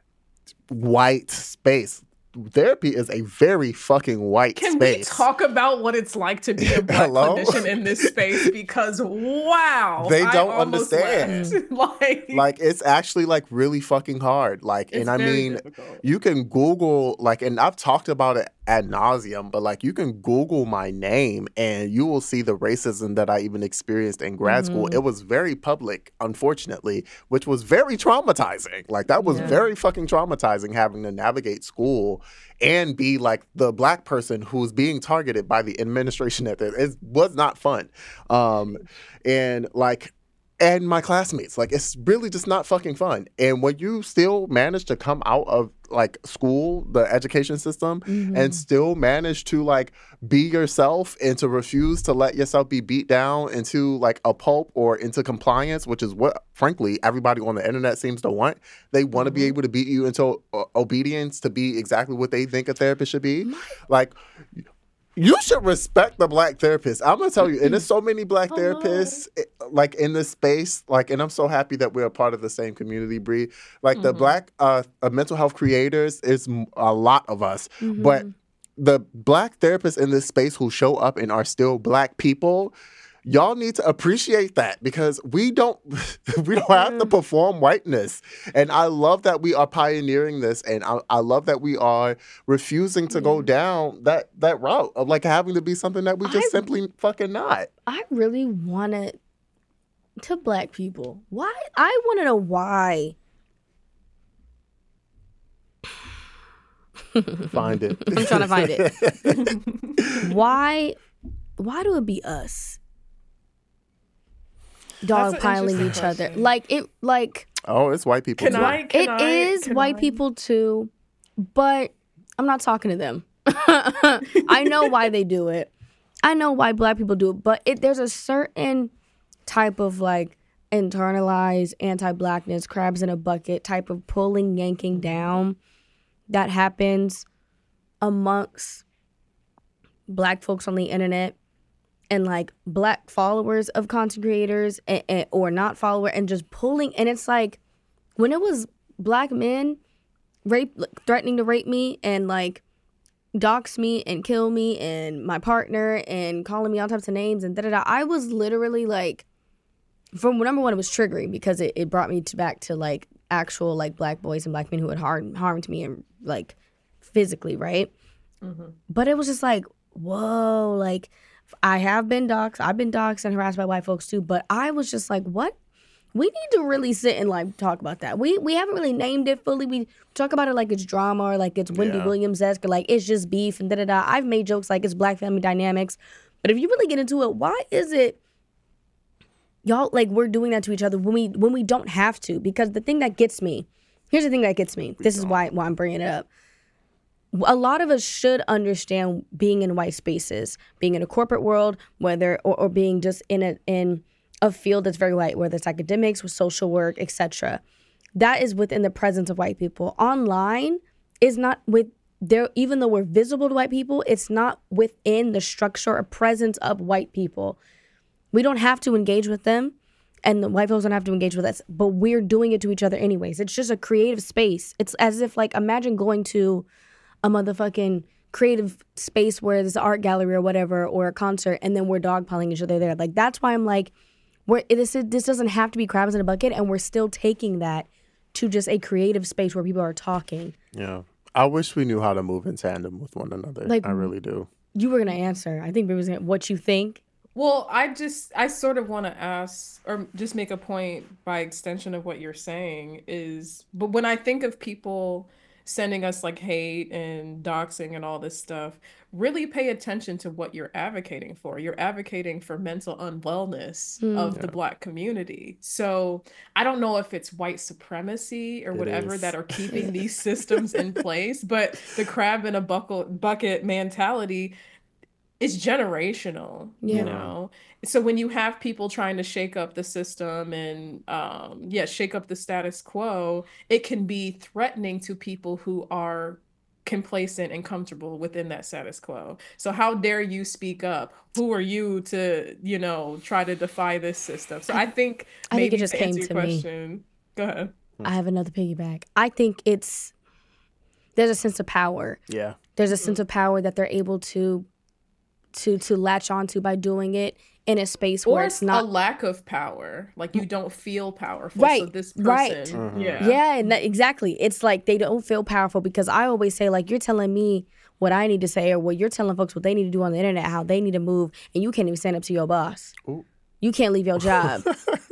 white space. Therapy is a very fucking white Can space. we talk about what it's like to be a black Hello? clinician in this space? Because wow, They I don't almost understand. laughed. like, Like, it's actually, like, really fucking hard. Like, it's and I very mean, difficult. you can Google, like, and I've talked about it ad nauseum, but like, you can Google my name and you will see the racism that I even experienced in grad school. Mhm. It was very public, unfortunately, which was very traumatizing. Like, that was Yeah. very fucking traumatizing having to navigate school and be like the black person who's being targeted by the administration at there. It was not fun. Um, and like, and my classmates, like, it's really just not fucking fun. And when you still manage to come out of like school, the education system, Mhm. and still manage to like be yourself and to refuse to let yourself be beat down into like a pulp or into compliance, which is what, frankly, everybody on the internet seems to want. They want to be Mhm. able to beat you into uh, obedience to be exactly what they think a therapist should be. Like, You should respect the black therapist. I'm gonna tell you, and there's so many black Hello. therapists like in this space, like, and I'm so happy that we're a part of the same community, Bree. Like mm-hmm. the black uh, uh, mental health creators is a lot of us, mm-hmm. but the black therapists in this space who show up and are still black people, y'all need to appreciate that because we don't we don't have to perform whiteness. And I love that we are pioneering this, and I, I love that we are refusing to yeah. go down that that route of like having to be something that we just I, simply fucking not. I really want to to black people. Why? I want to know why. Find it. I'm trying to find it. Why? Why do it be us? Dogpiling each question. Other, like it, like oh, it's white people. Can too. I? Can it I, is can white I? people too, but I'm not talking to them. I know why they do it. I know why black people do it, but it, there's a certain type of like internalized anti-blackness, crabs in a bucket type of pulling, yanking down that happens amongst black folks on the internet and like black followers of content creators and, and, or not follower, and just pulling. And it's like when it was black men rape, like, threatening to rape me and like dox me and kill me and my partner and calling me all types of names and da da da. I was literally like, from number one, it was triggering because it, it brought me to back to like actual like black boys and black men who had harmed harmed me and like physically, right? Mm-hmm. But it was just like, whoa, like I have been doxxed, I've been doxxed and harassed by white folks too, but I was just like, what? We need to really sit and like talk about that. We we haven't really named it fully. We talk about it like it's drama or like it's Wendy Yeah. Williams-esque or like it's just beef and da da da. I've made jokes like it's black family dynamics, but if you really get into it, why is it y'all like we're doing that to each other when we when we don't have to? Because the thing that gets me, here's the thing that gets me. This is why why I'm bringing it up. A lot of us should understand being in white spaces, being in a corporate world, whether or, or being just in a in a field that's very white, whether it's academics, with social work, et cetera. That is within the presence of white people. Online is not with there, even though we're visible to white people, it's not within the structure or presence of white people. We don't have to engage with them, and the white folks don't have to engage with us, but we're doing it to each other anyways. It's just a creative space. It's as if, like, imagine going to a motherfucking creative space where there's an art gallery or whatever, or a concert, and then we're dogpiling each other there. Like, that's why I'm like, we're, this, this doesn't have to be crabs in a bucket, and we're still taking that to just a creative space where people are talking. Yeah. I wish we knew how to move in tandem with one another. Like, I really do. You were going to answer. I think it was gonna, what you think. Well, I just, I sort of want to ask, or just make a point by extension of what you're saying is, but when I think of people sending us like hate and doxing and all this stuff, really pay attention to what you're advocating for. You're advocating for mental unwellness mm. of yeah. the Black community. So I don't know if it's white supremacy or it whatever is. that are keeping these systems in place, but the crab in a bucket, bucket mentality is generational, yeah. you know? So when you have people trying to shake up the system and, um, yeah, shake up the status quo, it can be threatening to people who are complacent and comfortable within that status quo. So how dare you speak up? Who are you to, you know, try to defy this system? So I think I maybe think it just to came answer to your me. question, go ahead. I have another piggyback. I think it's, there's a sense of power. Yeah. There's a mm-hmm. sense of power that they're able to to to latch onto by doing it in a space or where it's not a lack of power, like you don't feel powerful. Right, so this person, right. Mm-hmm. yeah, yeah, and that, exactly. It's like they don't feel powerful because I always say, like, you're telling me what I need to say, or what you're telling folks what they need to do on the internet, how they need to move, and you can't even stand up to your boss. Ooh. You can't leave your job.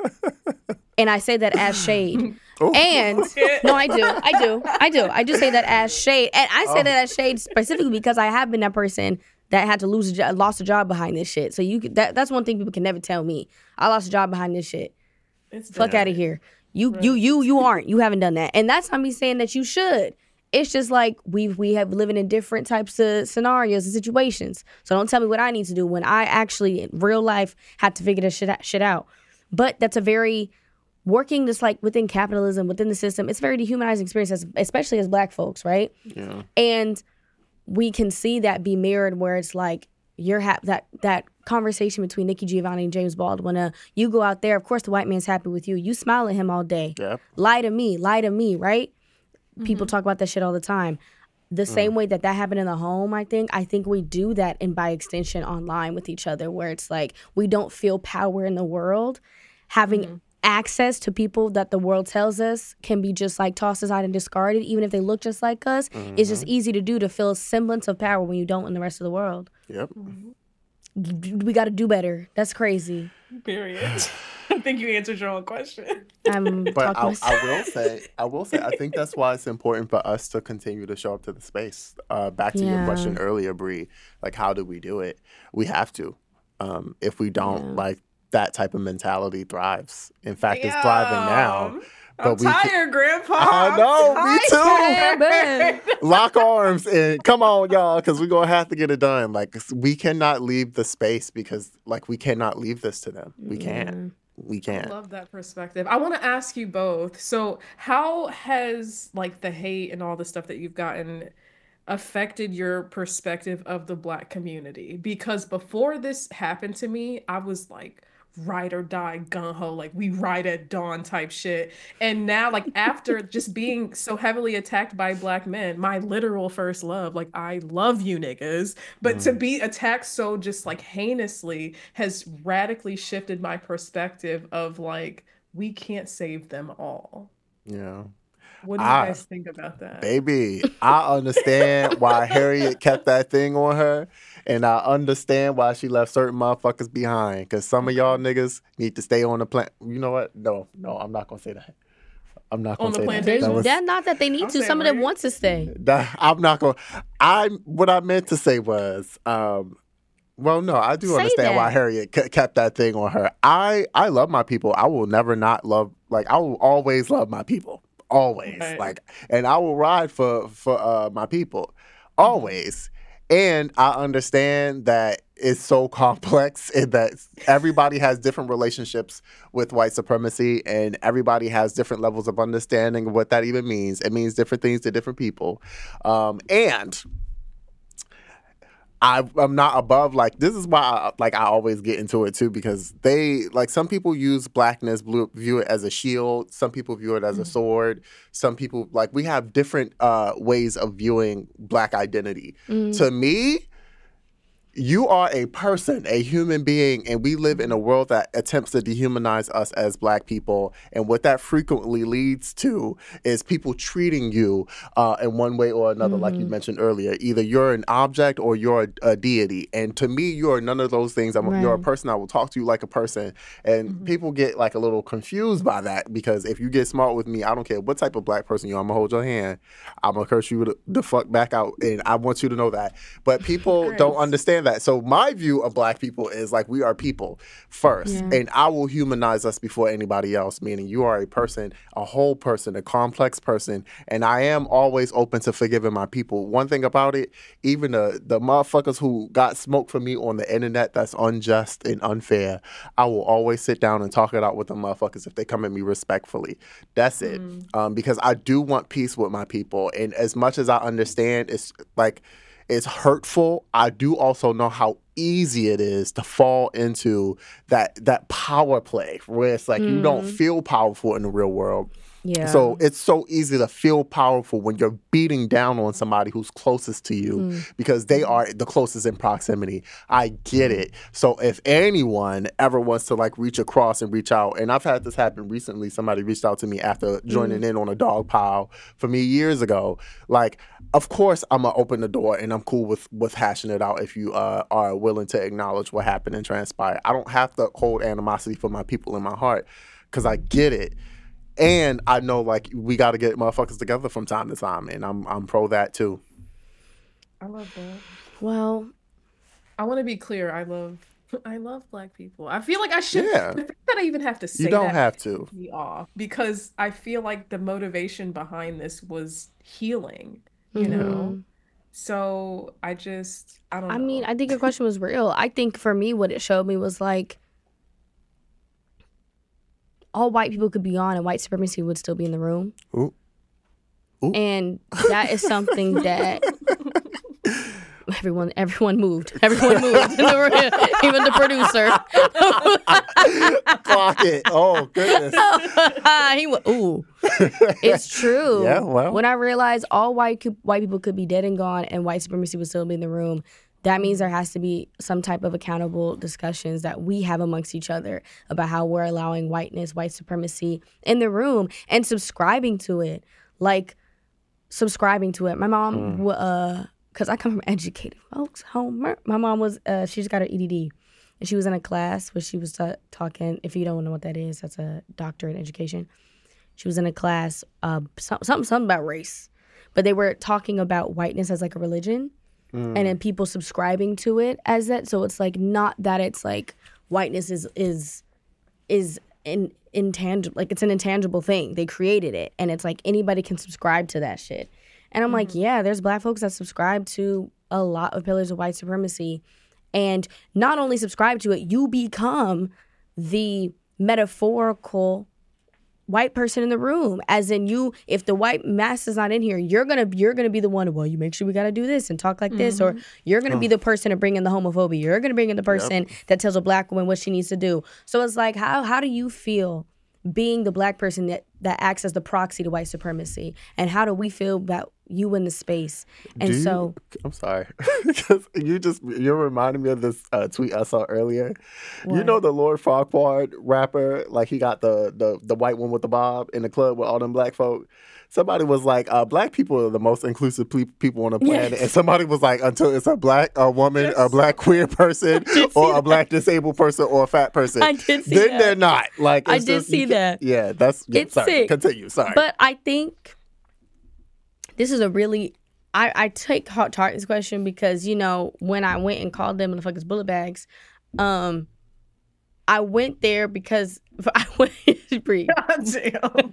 And I say that as shade. Ooh. And no, I do, I do, I do. I just say that as shade, and I say oh. that as shade specifically because I have been that person that had to lose a job, lost a job behind this shit. So you could, that that's one thing people can never tell me. I lost a job behind this shit. It's Fuck out of here. You right. you you you aren't. You haven't done that. And that's not me saying that you should. It's just like we we have living in different types of scenarios and situations. So don't tell me what I need to do when I actually in real life had to figure this shit out, shit out. But that's a very working this like within capitalism, within the system. It's a very dehumanizing experience, as, especially as Black folks, right? Yeah. And we can see that be mirrored where it's like you're ha- that that conversation between Nikki Giovanni and James Baldwin. Uh, you go out there, of course, the white man's happy with you. You smile at him all day. Yep. Lie to me, lie to me, right? Mm-hmm. People talk about that shit all the time. The mm. same way that that happened in the home, I think, I think we do that, and by extension online with each other, where it's like we don't feel power in the world. Having mm. access to people that the world tells us can be just like tossed aside and discarded, even if they look just like us. Mm-hmm. It's just easy to do to feel a semblance of power when you don't in the rest of the world. Yep. Mm-hmm. We got to do better. That's crazy. Period. I think you answered your own question. I'm but I, I will say, I will say, I think that's why it's important for us to continue to show up to the space. Uh, back to yeah. your question earlier, Bree, like how do we do it? We have to. Um, if we don't, yeah. like that type of mentality thrives. In fact, Damn. It's thriving now. But I'm we tired, can... Grandpa. I know, me too. Lock arms and come on, y'all, because we're going to have to get it done. Like, we cannot leave the space because, like, we cannot leave this to them. We can't. Mm. We can't. I love that perspective. I want to ask you both. So how has, like, the hate and all the stuff that you've gotten affected your perspective of the Black community? Because before this happened to me, I was, like, ride or die gung-ho, like we ride at dawn type shit. And now, like, after just being so heavily attacked by Black men, my literal first love, like, I love you niggas, but mm. to be attacked so just like heinously has radically shifted my perspective of like, we can't save them all. Yeah. What do you I, guys think about that? Baby, I understand why Harriet kept that thing on her. And I understand why she left certain motherfuckers behind. Because some of y'all niggas need to stay on the planet. You know what? No, no, I'm not going to say that. I'm not going to say that. that was, That's not that they need I'm to. Some of them want to stay. That, I'm not going to. I What I meant to say was, um, well, no, I do say understand that. Why Harriet c- kept that thing on her. I, I love my people. I will never not love, like, I will always love my people. Always. Right. Like, and I will ride for, for uh, my people. Always. And I understand that it's so complex and that everybody has different relationships with white supremacy and everybody has different levels of understanding of what that even means. It means different things to different people. Um, and I, I'm not above, like, this is why I, like I always get into it too, because they, like, some people use Blackness, view it as a shield. Some people view it as mm-hmm. a sword. Some people, like, we have different uh, ways of viewing Black identity. Mm-hmm. To me, you are a person, a human being, and we live in a world that attempts to dehumanize us as Black people. And what that frequently leads to is people treating you uh, in one way or another, mm-hmm. like you mentioned earlier. Either you're an object or you're a, a deity. And to me, you're none of those things. I'm, right. You're a person. I will talk to you like a person. And mm-hmm. people get like a little confused by that, because if you get smart with me, I don't care what type of Black person you are. I'm going to hold your hand. I'm going to curse you the, the fuck back out. And I want you to know that. But people don't understand that. So my view of Black people is like, we are people first, yeah. and I will humanize us before anybody else, meaning you are a person, a whole person, a complex person, and I am always open to forgiving my people. One thing about it, even the, the motherfuckers who got smoke from me on the internet that's unjust and unfair, I will always sit down and talk it out with the motherfuckers if they come at me respectfully. That's it. Mm. Um, because I do want peace with my people, and as much as I understand, it's like, it's hurtful, I do also know how easy it is to fall into that that power play where it's like mm. you don't feel powerful in the real world. Yeah. So it's so easy to feel powerful when you're beating down on somebody who's closest to you mm. because they are the closest in proximity. I get it. So if anyone ever wants to like reach across and reach out, and I've had this happen recently, somebody reached out to me after joining mm. in on a dog pile for me years ago. Like, of course, I'm going to open the door and I'm cool with, with hashing it out if you uh, are willing to acknowledge what happened and transpired. I don't have to hold animosity for my people in my heart because I get it. And I know, like, we got to get motherfuckers together from time to time, and I'm I'm pro that too. I love that. Well, I want to be clear. I love I love Black people. I feel like I should. Yeah. The fact that I even have to say you don't that have to me off, because I feel like the motivation behind this was healing. You mm-hmm. know. So I just I don't. I know. mean, I think your question was real. I think for me, what it showed me was like, all white people could be on and white supremacy would still be in the room. Ooh. Ooh. And that is something that everyone, everyone moved. Everyone moved in the room, even the producer. Clock it. Oh, goodness. he went, ooh. It's true. Yeah, well. When I realized all white co- white people could be dead and gone and white supremacy would still be in the room, that means there has to be some type of accountable discussions that we have amongst each other about how we're allowing whiteness, white supremacy in the room and subscribing to it. Like, subscribing to it. My mom, mm. uh, because I come from educated folks, Homer. My mom was, uh, she just got her E D D. And she was in a class where she was t- talking, if you don't know what that is, that's a doctor in education. She was in a class, uh, some, something, something about race. But they were talking about whiteness as like a religion. Mm. And then people subscribing to it as that. So it's like not that it's like whiteness is is is in, intangible. Like it's an intangible thing. They created it. And it's like anybody can subscribe to that shit. And I'm mm. like, yeah, there's black folks that subscribe to a lot of pillars of white supremacy. And not only subscribe to it, you become the metaphorical white person in the room. As in you, if the white mass is not in here, you're gonna you're gonna be the one, well, you make sure we gotta do this and talk like mm-hmm. this, or you're gonna be the person to bring in the homophobia. You're gonna bring in the person yep. that tells a black woman what she needs to do. So it's like, how how do you feel being the black person that, that acts as the proxy to white supremacy? And how do we feel about you in the space? And you, so I'm sorry, because you just you're reminding me of this uh, tweet I saw earlier. What? You know the Lord Farquaad rapper, like he got the the the white one with the bob in the club with all them black folk. Somebody was like, uh, black people are the most inclusive ple- people on the planet. Yes. And somebody was like, until it's a black a woman, yes. a black queer person, or a that. black disabled person, or a fat person. I did see then that. they're not. Like I did just, see that. Yeah, that's yeah, it's sorry. sick. Continue. Sorry. But I think this is a really, I, I take heart to heart this question because, you know, when I went and called them motherfuckers bullet bags, um, I went there because I went to breathe. God damn.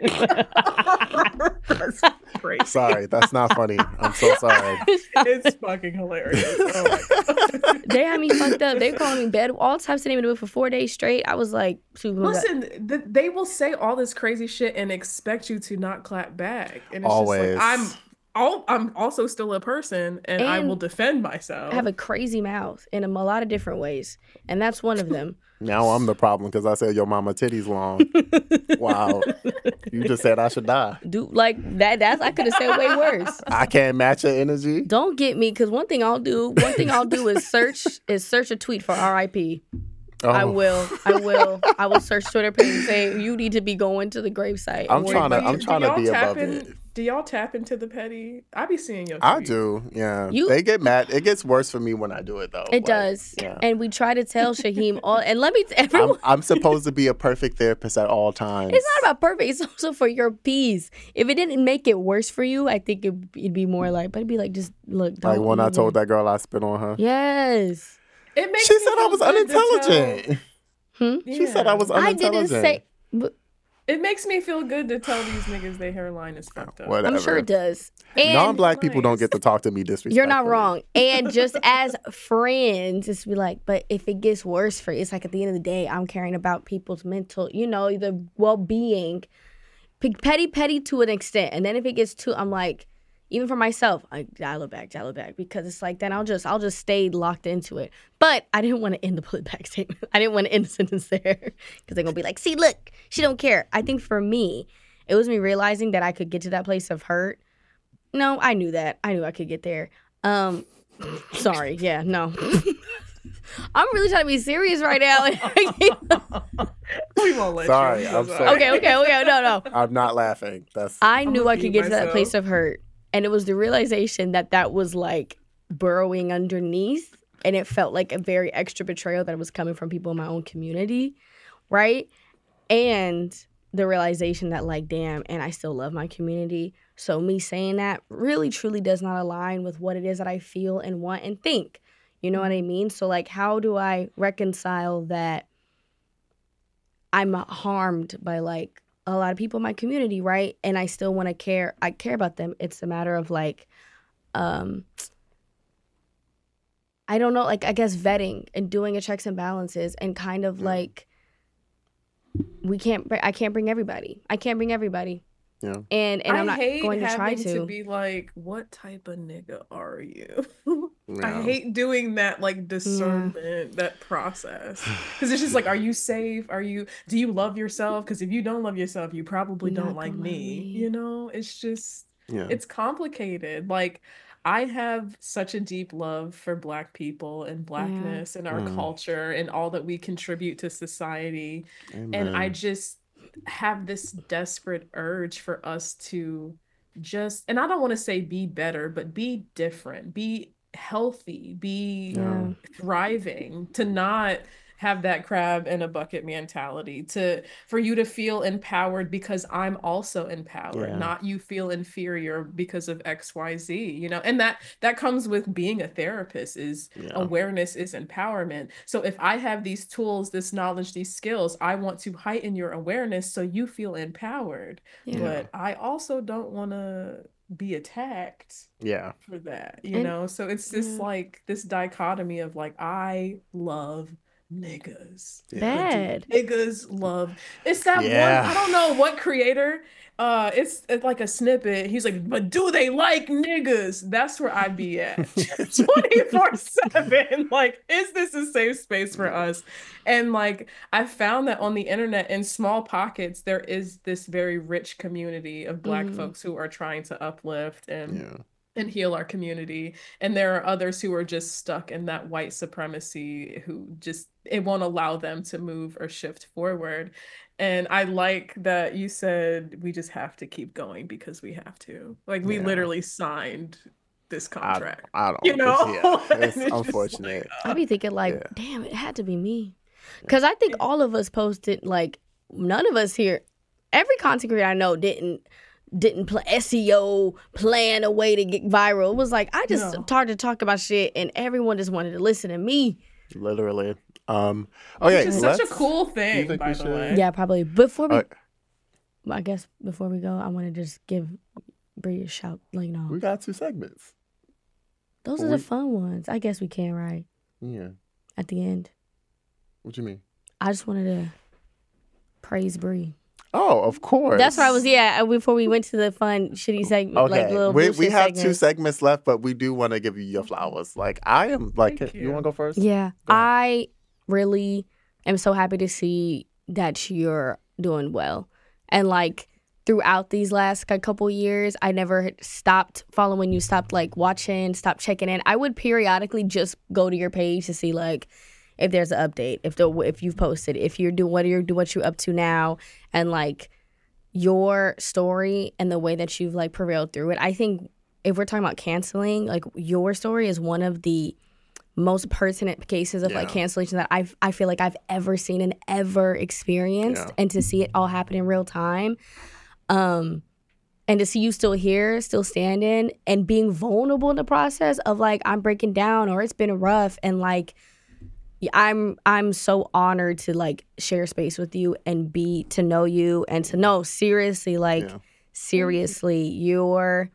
That's great. Sorry, that's not funny. I'm so sorry. It's fucking hilarious. Oh my God. They had me fucked up. They were calling me bed, all types of name in the book for four days straight. I was like, listen, th- they will say all this crazy shit and expect you to not clap back. And it's Always. just like, I'm all, I'm also still a person and, and I will defend myself. I have a crazy mouth in a, a lot of different ways. And that's one of them. Now I'm the problem because I said your mama titties long. Wow. You just said I should die. Do like that that's I could have said way worse. I can't match your energy. Don't get me, because one thing I'll do, one thing I'll do is search is search a tweet for R I P. Oh. I will. I will. I will search Twitter page and say you need to be going to the gravesite. I'm trying to I'm trying to be above in, it. Do y'all tap into the petty? I be seeing your tweets. I do, yeah. You, they get mad. It gets worse for me when I do it, though. It like, does. Yeah. And we try to tell Shaheem all. And let me. T- everyone, I'm, I'm supposed to be a perfect therapist at all times. It's not about perfect. It's also for your peace. If it didn't make it worse for you, I think it, it'd be more like. But it'd be like, just look. Don't like when I told that girl I spit on her. Yes. It makes she said I was unintelligent. Hmm? She yeah. said I was unintelligent. I didn't say. But, it makes me feel good to tell these niggas their hairline is fucked up. Whatever. I'm sure it does. And non-black nice. people don't get to talk to me disrespectfully. You're not wrong. And just as friends, it's be like, but if it gets worse for you, it's like at the end of the day, I'm caring about people's mental, you know, the well-being. Petty, petty to an extent. And then if it gets too, I'm like, even for myself, I dial it back, dial it back, because it's like then I'll just I'll just stay locked into it. But I didn't want to end the bullet back statement. I didn't want to end the sentence there because they're gonna be like, see, look, she don't care. I think for me, it was me realizing that I could get to that place of hurt. No, I knew that. I knew I could get there. Um, sorry, yeah, no. I'm really trying to be serious right now. We won't let sorry, you. I'm sorry. Okay, okay, okay, no, no. I'm not laughing. That's. I knew I could get myself. to that place of hurt. And it was the realization that that was like burrowing underneath. And it felt like a very extra betrayal that was coming from people in my own community. Right. And the realization that like, damn, and I still love my community. So me saying that really, truly does not align with what it is that I feel and want and think. You know what I mean? So like, how do I reconcile that I'm harmed by like, a lot of people in my community, right? And I still want to care. I care about them. It's a matter of like, um, I don't know, like I guess vetting and doing a checks and balances and kind of like, we can't, I can't bring everybody. I can't bring everybody. Yeah. And and I I'm not hate going to try to. to be like, what type of nigga are you? I Yeah. hate doing that like discernment, that process. Because it's just like, are you safe? Are you, do you love yourself? Because if you don't love yourself, you probably You're don't not like gonna love me. me. You know, it's just, Yeah. it's complicated. Like, I have such a deep love for Black people and Blackness and our Mm. culture and all that we contribute to society. And I Amen. just have this desperate urge for us to just, and I don't want to say be better, but be different, be healthy, be Yeah. thriving, to not have that crab in a bucket mentality, to for you to feel empowered because I'm also empowered, Yeah. not you feel inferior because of X Y Z, you know. And that that comes with being a therapist, is Yeah. awareness is empowerment. So if I have these tools, this knowledge, these skills, I want to heighten your awareness so you feel empowered. Yeah. But I also don't want to be attacked Yeah. for that, you And- know. So it's just yeah. like this dichotomy of like, I love niggas. Yeah. Bad. Niggas love. It's that Yeah. one, I don't know what creator. Uh it's, it's like a snippet. He's like, but do they like niggas? That's where I'd be at. twenty-four seven. Like, is this a safe space for us? And like, I found that on the internet in small pockets, there is this very rich community of Black Mhm. folks who are trying to uplift and Yeah. and heal our community. And there are others who are just stuck in that white supremacy, who just, it won't allow them to move or shift forward. And I like that you said we just have to keep going because we have to. Like, we Yeah. literally signed this I, contract. I don't. You know? It's, yeah, And it's it's just unfortunate. like, I be thinking like, Yeah. damn, it had to be me. Because I think all of us posted, like, none of us here, every content creator I know didn't didn't play S E O, plan a way to get viral. It was like, I just No. started to talk about shit and everyone just wanted to listen to me. Literally. Um. Okay. which is such a let's- cool do you thing, think by we the should- way. Yeah, probably. Before we, Uh, I guess before we go, I want to just give Bree a shout. Like, no, we got two segments. those are we- the fun ones. I guess we can, right? Yeah. At the end. What you mean? I just wanted to praise Bree. Oh, of course. That's why I was, yeah, before we went to the fun, shitty segment, Okay, like little we, bullshit we have two segments. segments left, but we do want to give you your flowers. Like I am, like, Thank you, you. want to go first? Yeah, Go ahead. I really am so happy to see that you're doing well. And like throughout these last like, couple years, I never stopped following you, stopped like watching, stopped checking in. I would periodically just go to your page to see like if there's an update, if the if you've posted, if you're doing what you're do what you're up to now, and like your story and the way that you've like prevailed through it. I think if we're talking about canceling, like your story is one of the most pertinent cases of like Yeah. cancellation that I've I feel like I've ever seen and ever experienced, Yeah. and to see it all happen in real time, um, and to see you still here, still standing, and being vulnerable in the process of like I'm breaking down or it's been rough, and like I'm I'm so honored to like share space with you and be to know you and to know seriously like Yeah. seriously you're.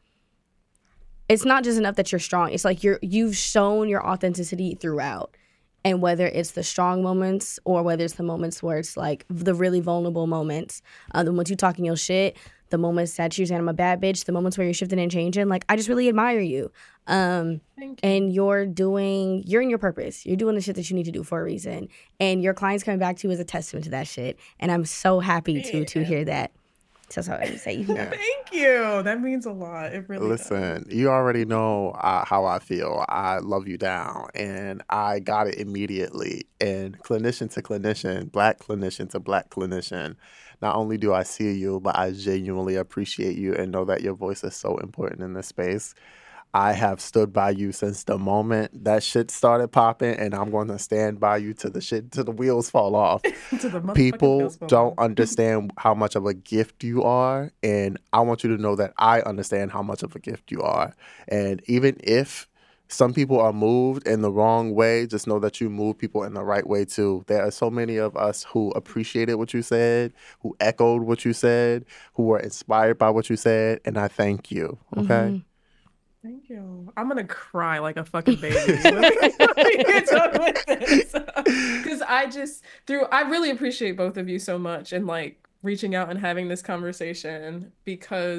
It's not just enough that you're strong. It's like you're you've shown your authenticity throughout. And whether it's the strong moments or whether it's the moments where it's like the really vulnerable moments, uh, the moments you talking your shit, the moments that you're saying I'm a bad bitch, the moments where you're shifting and changing, like I just really admire you. Um, Thank you. and you're doing, you're in your purpose. You're doing the shit that you need to do for a reason. And your clients coming back to you is a testament to that shit. And I'm so happy to to hear that. So that's all I have to say. Yeah. Thank you. That means a lot. It really does. Listen, you already know uh, how I feel. I love you down, and I got it immediately. And clinician to clinician, black clinician to black clinician, not only do I see you, but I genuinely appreciate you and know that your voice is so important in this space. I have stood by you since the moment that shit started popping, and I'm going to stand by you till the shit, till the wheels fall off. To the motherfucking People wheels fall don't off. understand how much of a gift you are, and I want you to know that I understand how much of a gift you are. And even if some people are moved in the wrong way, just know that you move people in the right way too. There are so many of us who appreciated what you said, who echoed what you said, who were inspired by what you said, and I thank you. Okay? Mhm. Thank you. I'm gonna cry like a fucking baby when we get done with this. Because I just through I really appreciate both of you so much, and like reaching out and having this conversation, because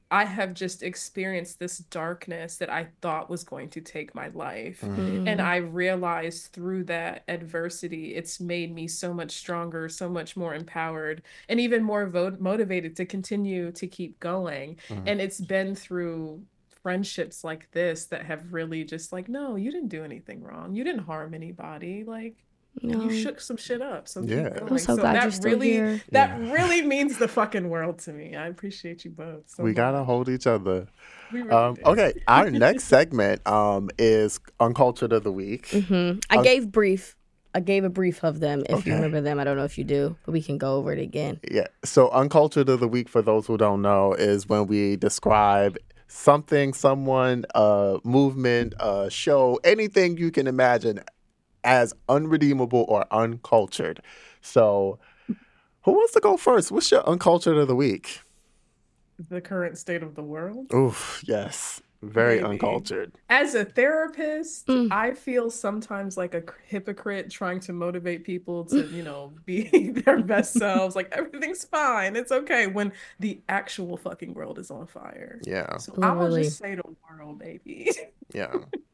I have just experienced this darkness that I thought was going to take my life. Mm. And I realized through that adversity, it's made me so much stronger, so much more empowered, and even more vo- motivated to continue to keep going. Mm. And it's been through friendships like this that have really just like, no, you didn't do anything wrong. You didn't harm anybody. Like, No. you shook some shit up, so Yeah. keep going. I'm so glad that you're still really, here. that Yeah. really means the fucking world to me. I appreciate you both so we much. gotta hold each other. We really Um, do. okay, our next segment um, is Uncultured of the Week. hmm I Uh, gave brief. I gave a brief of them. If Okay. you remember them, I don't know if you do, but we can go over it again. Yeah. So Uncultured of the Week, for those who don't know, is when we describe something, someone, a movement, a show, anything you can imagine as unredeemable or uncultured. So who wants to go first? What's your Uncultured of the Week? The current state of the world. Oof, yes. Very Maybe. uncultured. As a therapist, Mm. I feel sometimes like a hypocrite trying to motivate people to, you know, be their best selves. Like, everything's fine. It's okay when the actual fucking world is on fire. Yeah. So I will Literally. just say the world, baby. Yeah.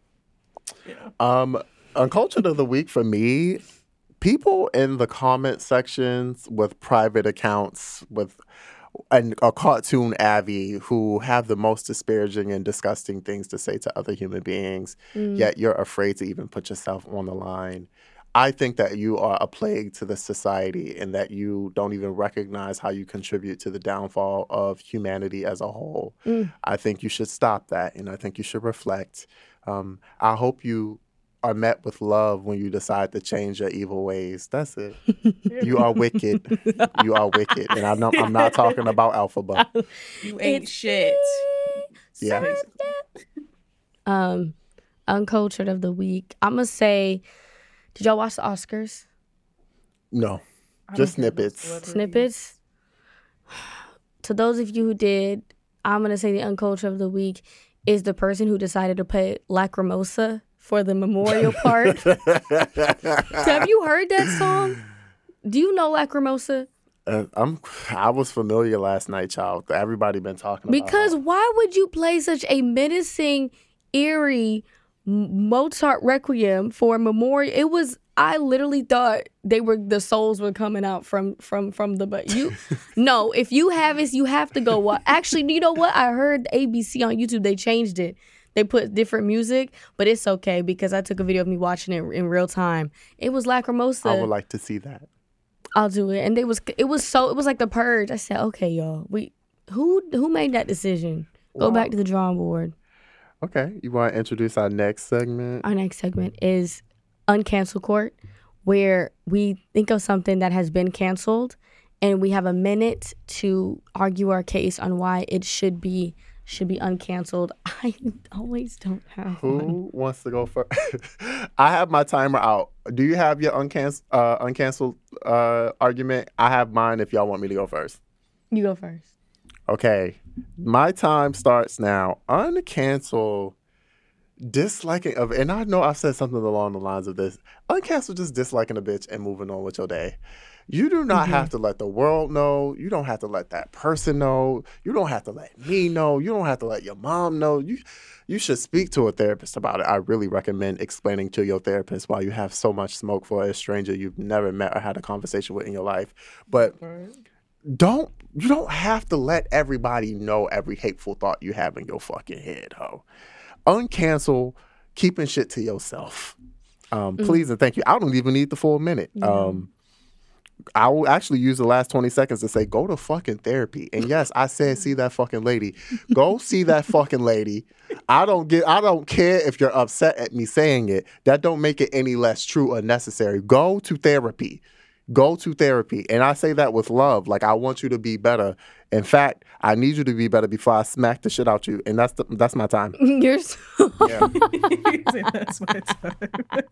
Yeah. Um, Uncultured of the Week for me, people in the comment sections with private accounts with an, a cartoon Abby who have the most disparaging and disgusting things to say to other human beings, Mm. yet you're afraid to even put yourself on the line. I think that you are a plague to the society and that you don't even recognize how you contribute to the downfall of humanity as a whole. Mm. I think you should stop that, and I think you should reflect. Um, I hope you are met with love when you decide to change your evil ways. That's it. You are wicked. You are wicked. And I'm not, I'm not talking about Alphaba. You ain't It's shit. Yeah. Basically. Um, Uncultured of the Week. I'm gonna say, did y'all watch the Oscars? No. I Just don't care about snippets. celebrities. Snippets. To those of you who did, I'm gonna say the Uncultured of the Week is the person who decided to play Lacrimosa for the memorial part. Have you heard that song? Do you know Lacrimosa? Uh, I'm. I was familiar last night, child. Everybody been talking about Because it. why would you play such a menacing, eerie M- Mozart requiem for a memorial? It was. I literally thought they were the souls were coming out from from from the. But you, no. If you have it, you have to go watch. Actually, you know what? I heard A B C on YouTube. They changed it. They put different music, but it's okay because I took a video of me watching it in real time. It was Lacrimosa. I would like to see that. I'll do it. And they was it was so it was like The Purge. I said, okay, y'all. We who who made that decision? Go Wow. back to the drawing board. Okay, you want to introduce our next segment? Our next segment is Uncancel Court, where we think of something that has been canceled and we have a minute to argue our case on why it should be should be uncanceled. I always don't have one. Who wants to go first? I have my timer out. Do you have your uncancel uh, uncanceled uh, argument? I have mine if y'all want me to go first. You go first. Okay, my time starts now. Uncancel disliking of, and I know I've said something along the lines of this. Uncancel just disliking a bitch and moving on with your day. You do not Mm-hmm. have to let the world know. You don't have to let that person know. You don't have to let me know. You don't have to let your mom know. You you should speak to a therapist about it. I really recommend explaining to your therapist why you have so much smoke for a stranger you've never met or had a conversation with in your life. But Right. don't you don't have to let everybody know every hateful thought you have in your fucking head, ho. Uncancel keeping shit to yourself. Um, please and thank you. I don't even need the full minute. Um, I will actually use the last twenty seconds to say, go to fucking therapy. And yes, I said, see that fucking lady. Go see that fucking lady. I don't get. I don't care if you're upset at me saying it. That don't make it any less true or necessary. Go to therapy. Go to therapy. And I say that with love. Like, I want you to be better. In fact, I need you to be better before I smack the shit out you. And that's the, that's my time. You're so Yeah. That's my time.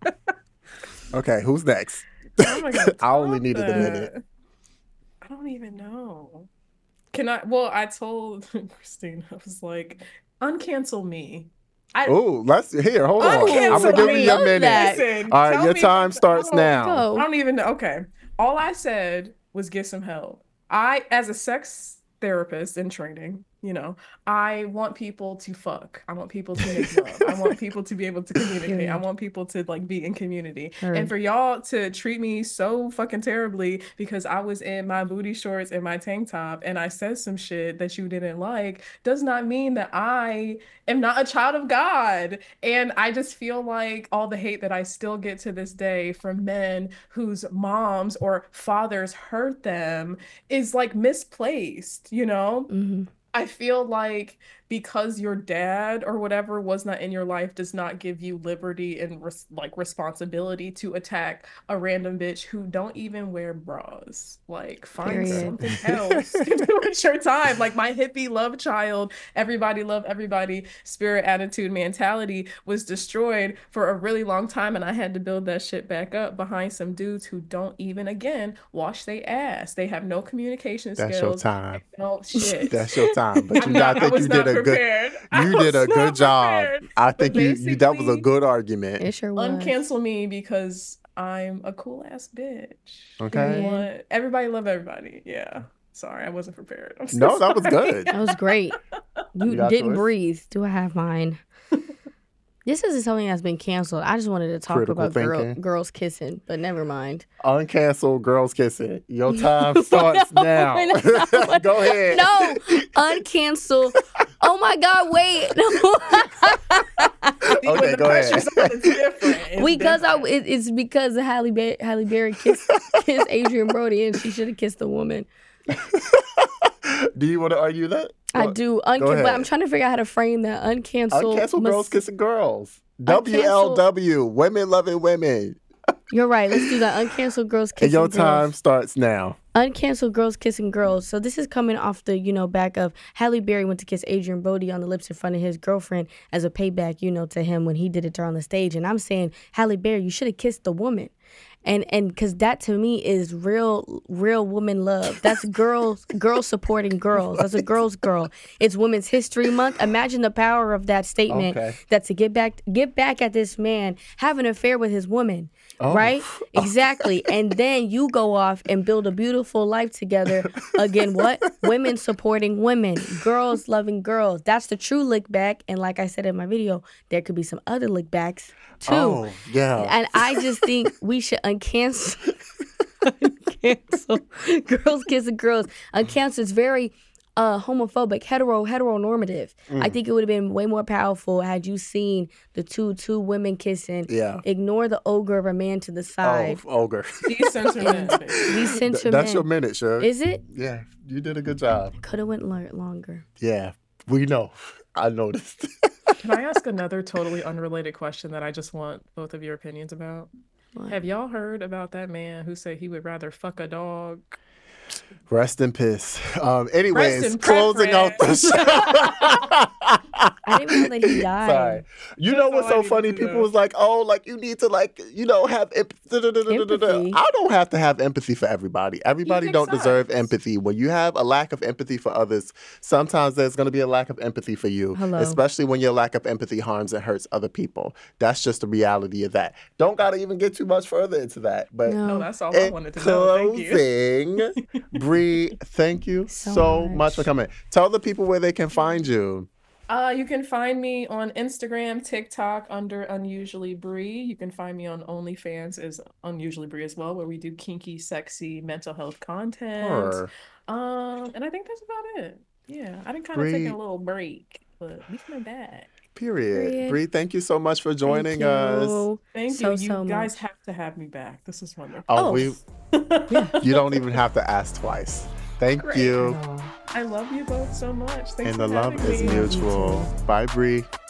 Okay, who's next? Oh my God, I only stop needed a that. minute. I don't even know. Can I? Well, I told Christine, I was like, uncancel me. I Oh, let's here. Hold on. I'm Uncancel gonna give you me. your Love minute. that. Listen, All right, tell your me time something. starts I don't- now. Go. I don't even know. Okay. All I said was get some help. I, as a sex therapist in training, You know, I want people to fuck. I want people to make love. I want people to be able to communicate. I want people to like be in community. Heard. And for y'all to treat me so fucking terribly because I was in my booty shorts and my tank top and I said some shit that you didn't like does not mean that I am not a child of God. And I just feel like all the hate that I still get to this day from men whose moms or fathers hurt them is like misplaced, you know? Mm-hmm. I feel like because your dad or whatever was not in your life does not give you liberty and res- like responsibility to attack a random bitch who don't even wear bras. Like find Period. something else to do with your time. Like my hippie love child, everybody love everybody spirit attitude mentality was destroyed for a really long time, and I had to build that shit back up behind some dudes who don't even again wash their ass. They have no communication That's skills. That's your time. No shit. That's your time. But you not, I think you did a good you did a good job. I think you, you that was a good argument. It sure was. Uncancel me because I'm a cool ass bitch. Okay. Want, everybody love everybody. Yeah. Sorry, I wasn't prepared. I'm so no, sorry. that was good. That was great. You, you didn't yours? breathe. Do I have mine? This isn't something that's been canceled. I just wanted to talk Critical about girl, girls kissing, but never mind. Uncancel girls kissing. Your time starts no, now. No, Go ahead. No, uncancel. Oh my God, wait. Okay, go ahead. It's because different. I, it, it's because Halle, ba- Halle Berry kissed, kissed Adrian Brody and she should have kissed the woman. Do you want to argue that? I do. Uncan- but I'm trying to figure out how to frame that. Uncancel. Uncancel mis- girls kissing girls. W L W. Women loving women. You're right. Let's do that. Uncancel girls kissing and your girls. time starts now. Uncancel girls kissing girls. So this is coming off the, you know, back of Halle Berry went to kiss Adrian Brody on the lips in front of his girlfriend as a payback, you know, to him when he did it to her on the stage. And I'm saying, Halle Berry, you should have kissed the woman. And and because that to me is real real woman love. That's girls girls supporting girls. That's a girl's girl. It's Women's History Month. Imagine the power of that statement. Okay. That to get back get back at this man, have an affair with his woman. Oh. Right? Exactly. And then you go off and build a beautiful life together. Again, what? Women supporting women. Girls loving girls. That's the true lick back. And like I said in my video, there could be some other lick backs too. Oh, yeah. And I just think we should uncancel uncancel girls kissing girls. Uncancel is very uh, homophobic, hetero heteronormative. Mm. I think it would have been way more powerful had you seen the two two women kissing. Yeah. Ignore the ogre of a man to the side. Oh, ogre. Decenter men. Decenter Th- That's men. your minute, sure. Is it? Yeah, you did a good job. Could have went l- longer. Yeah, we know. I noticed. Can I ask another totally unrelated question that I just want both of your opinions about? What? Have y'all heard about that man who said he would rather fuck a dog? Rest in peace. Um, anyways, closing out the show. I didn't know that he died. Sorry. You That's know what's so funny? People was like, oh, like you need to like, you know, have emp- empathy. I don't have to have empathy for everybody. Everybody don't sucks. deserve empathy. When you have a lack of empathy for others, sometimes there's going to be a lack of empathy for you. Hello. Especially when your lack of empathy harms and hurts other people. That's just the reality of that. Don't got to even get too much further into that. But no, that's all I wanted to know. Thank you. Bree, thank you so, so much. much for coming. Tell the people where they can find you. Uh, you can find me on Instagram, TikTok under Unusually Bree. You can find me on OnlyFans as Unusually Bree as well, where we do kinky, sexy, mental health content. Her. Um, and I think that's about it. Yeah, I've been kind of taking a little break, but we coming back. Period. Period. Bree, thank you so much for joining thank us. Thank so, you. You so guys much. have to have me back. This is wonderful. Oh, oh. we. You don't even have to ask twice. Thank Great. you. I love you both so much. Thanks and for the love me. is mutual. Bye, Bree.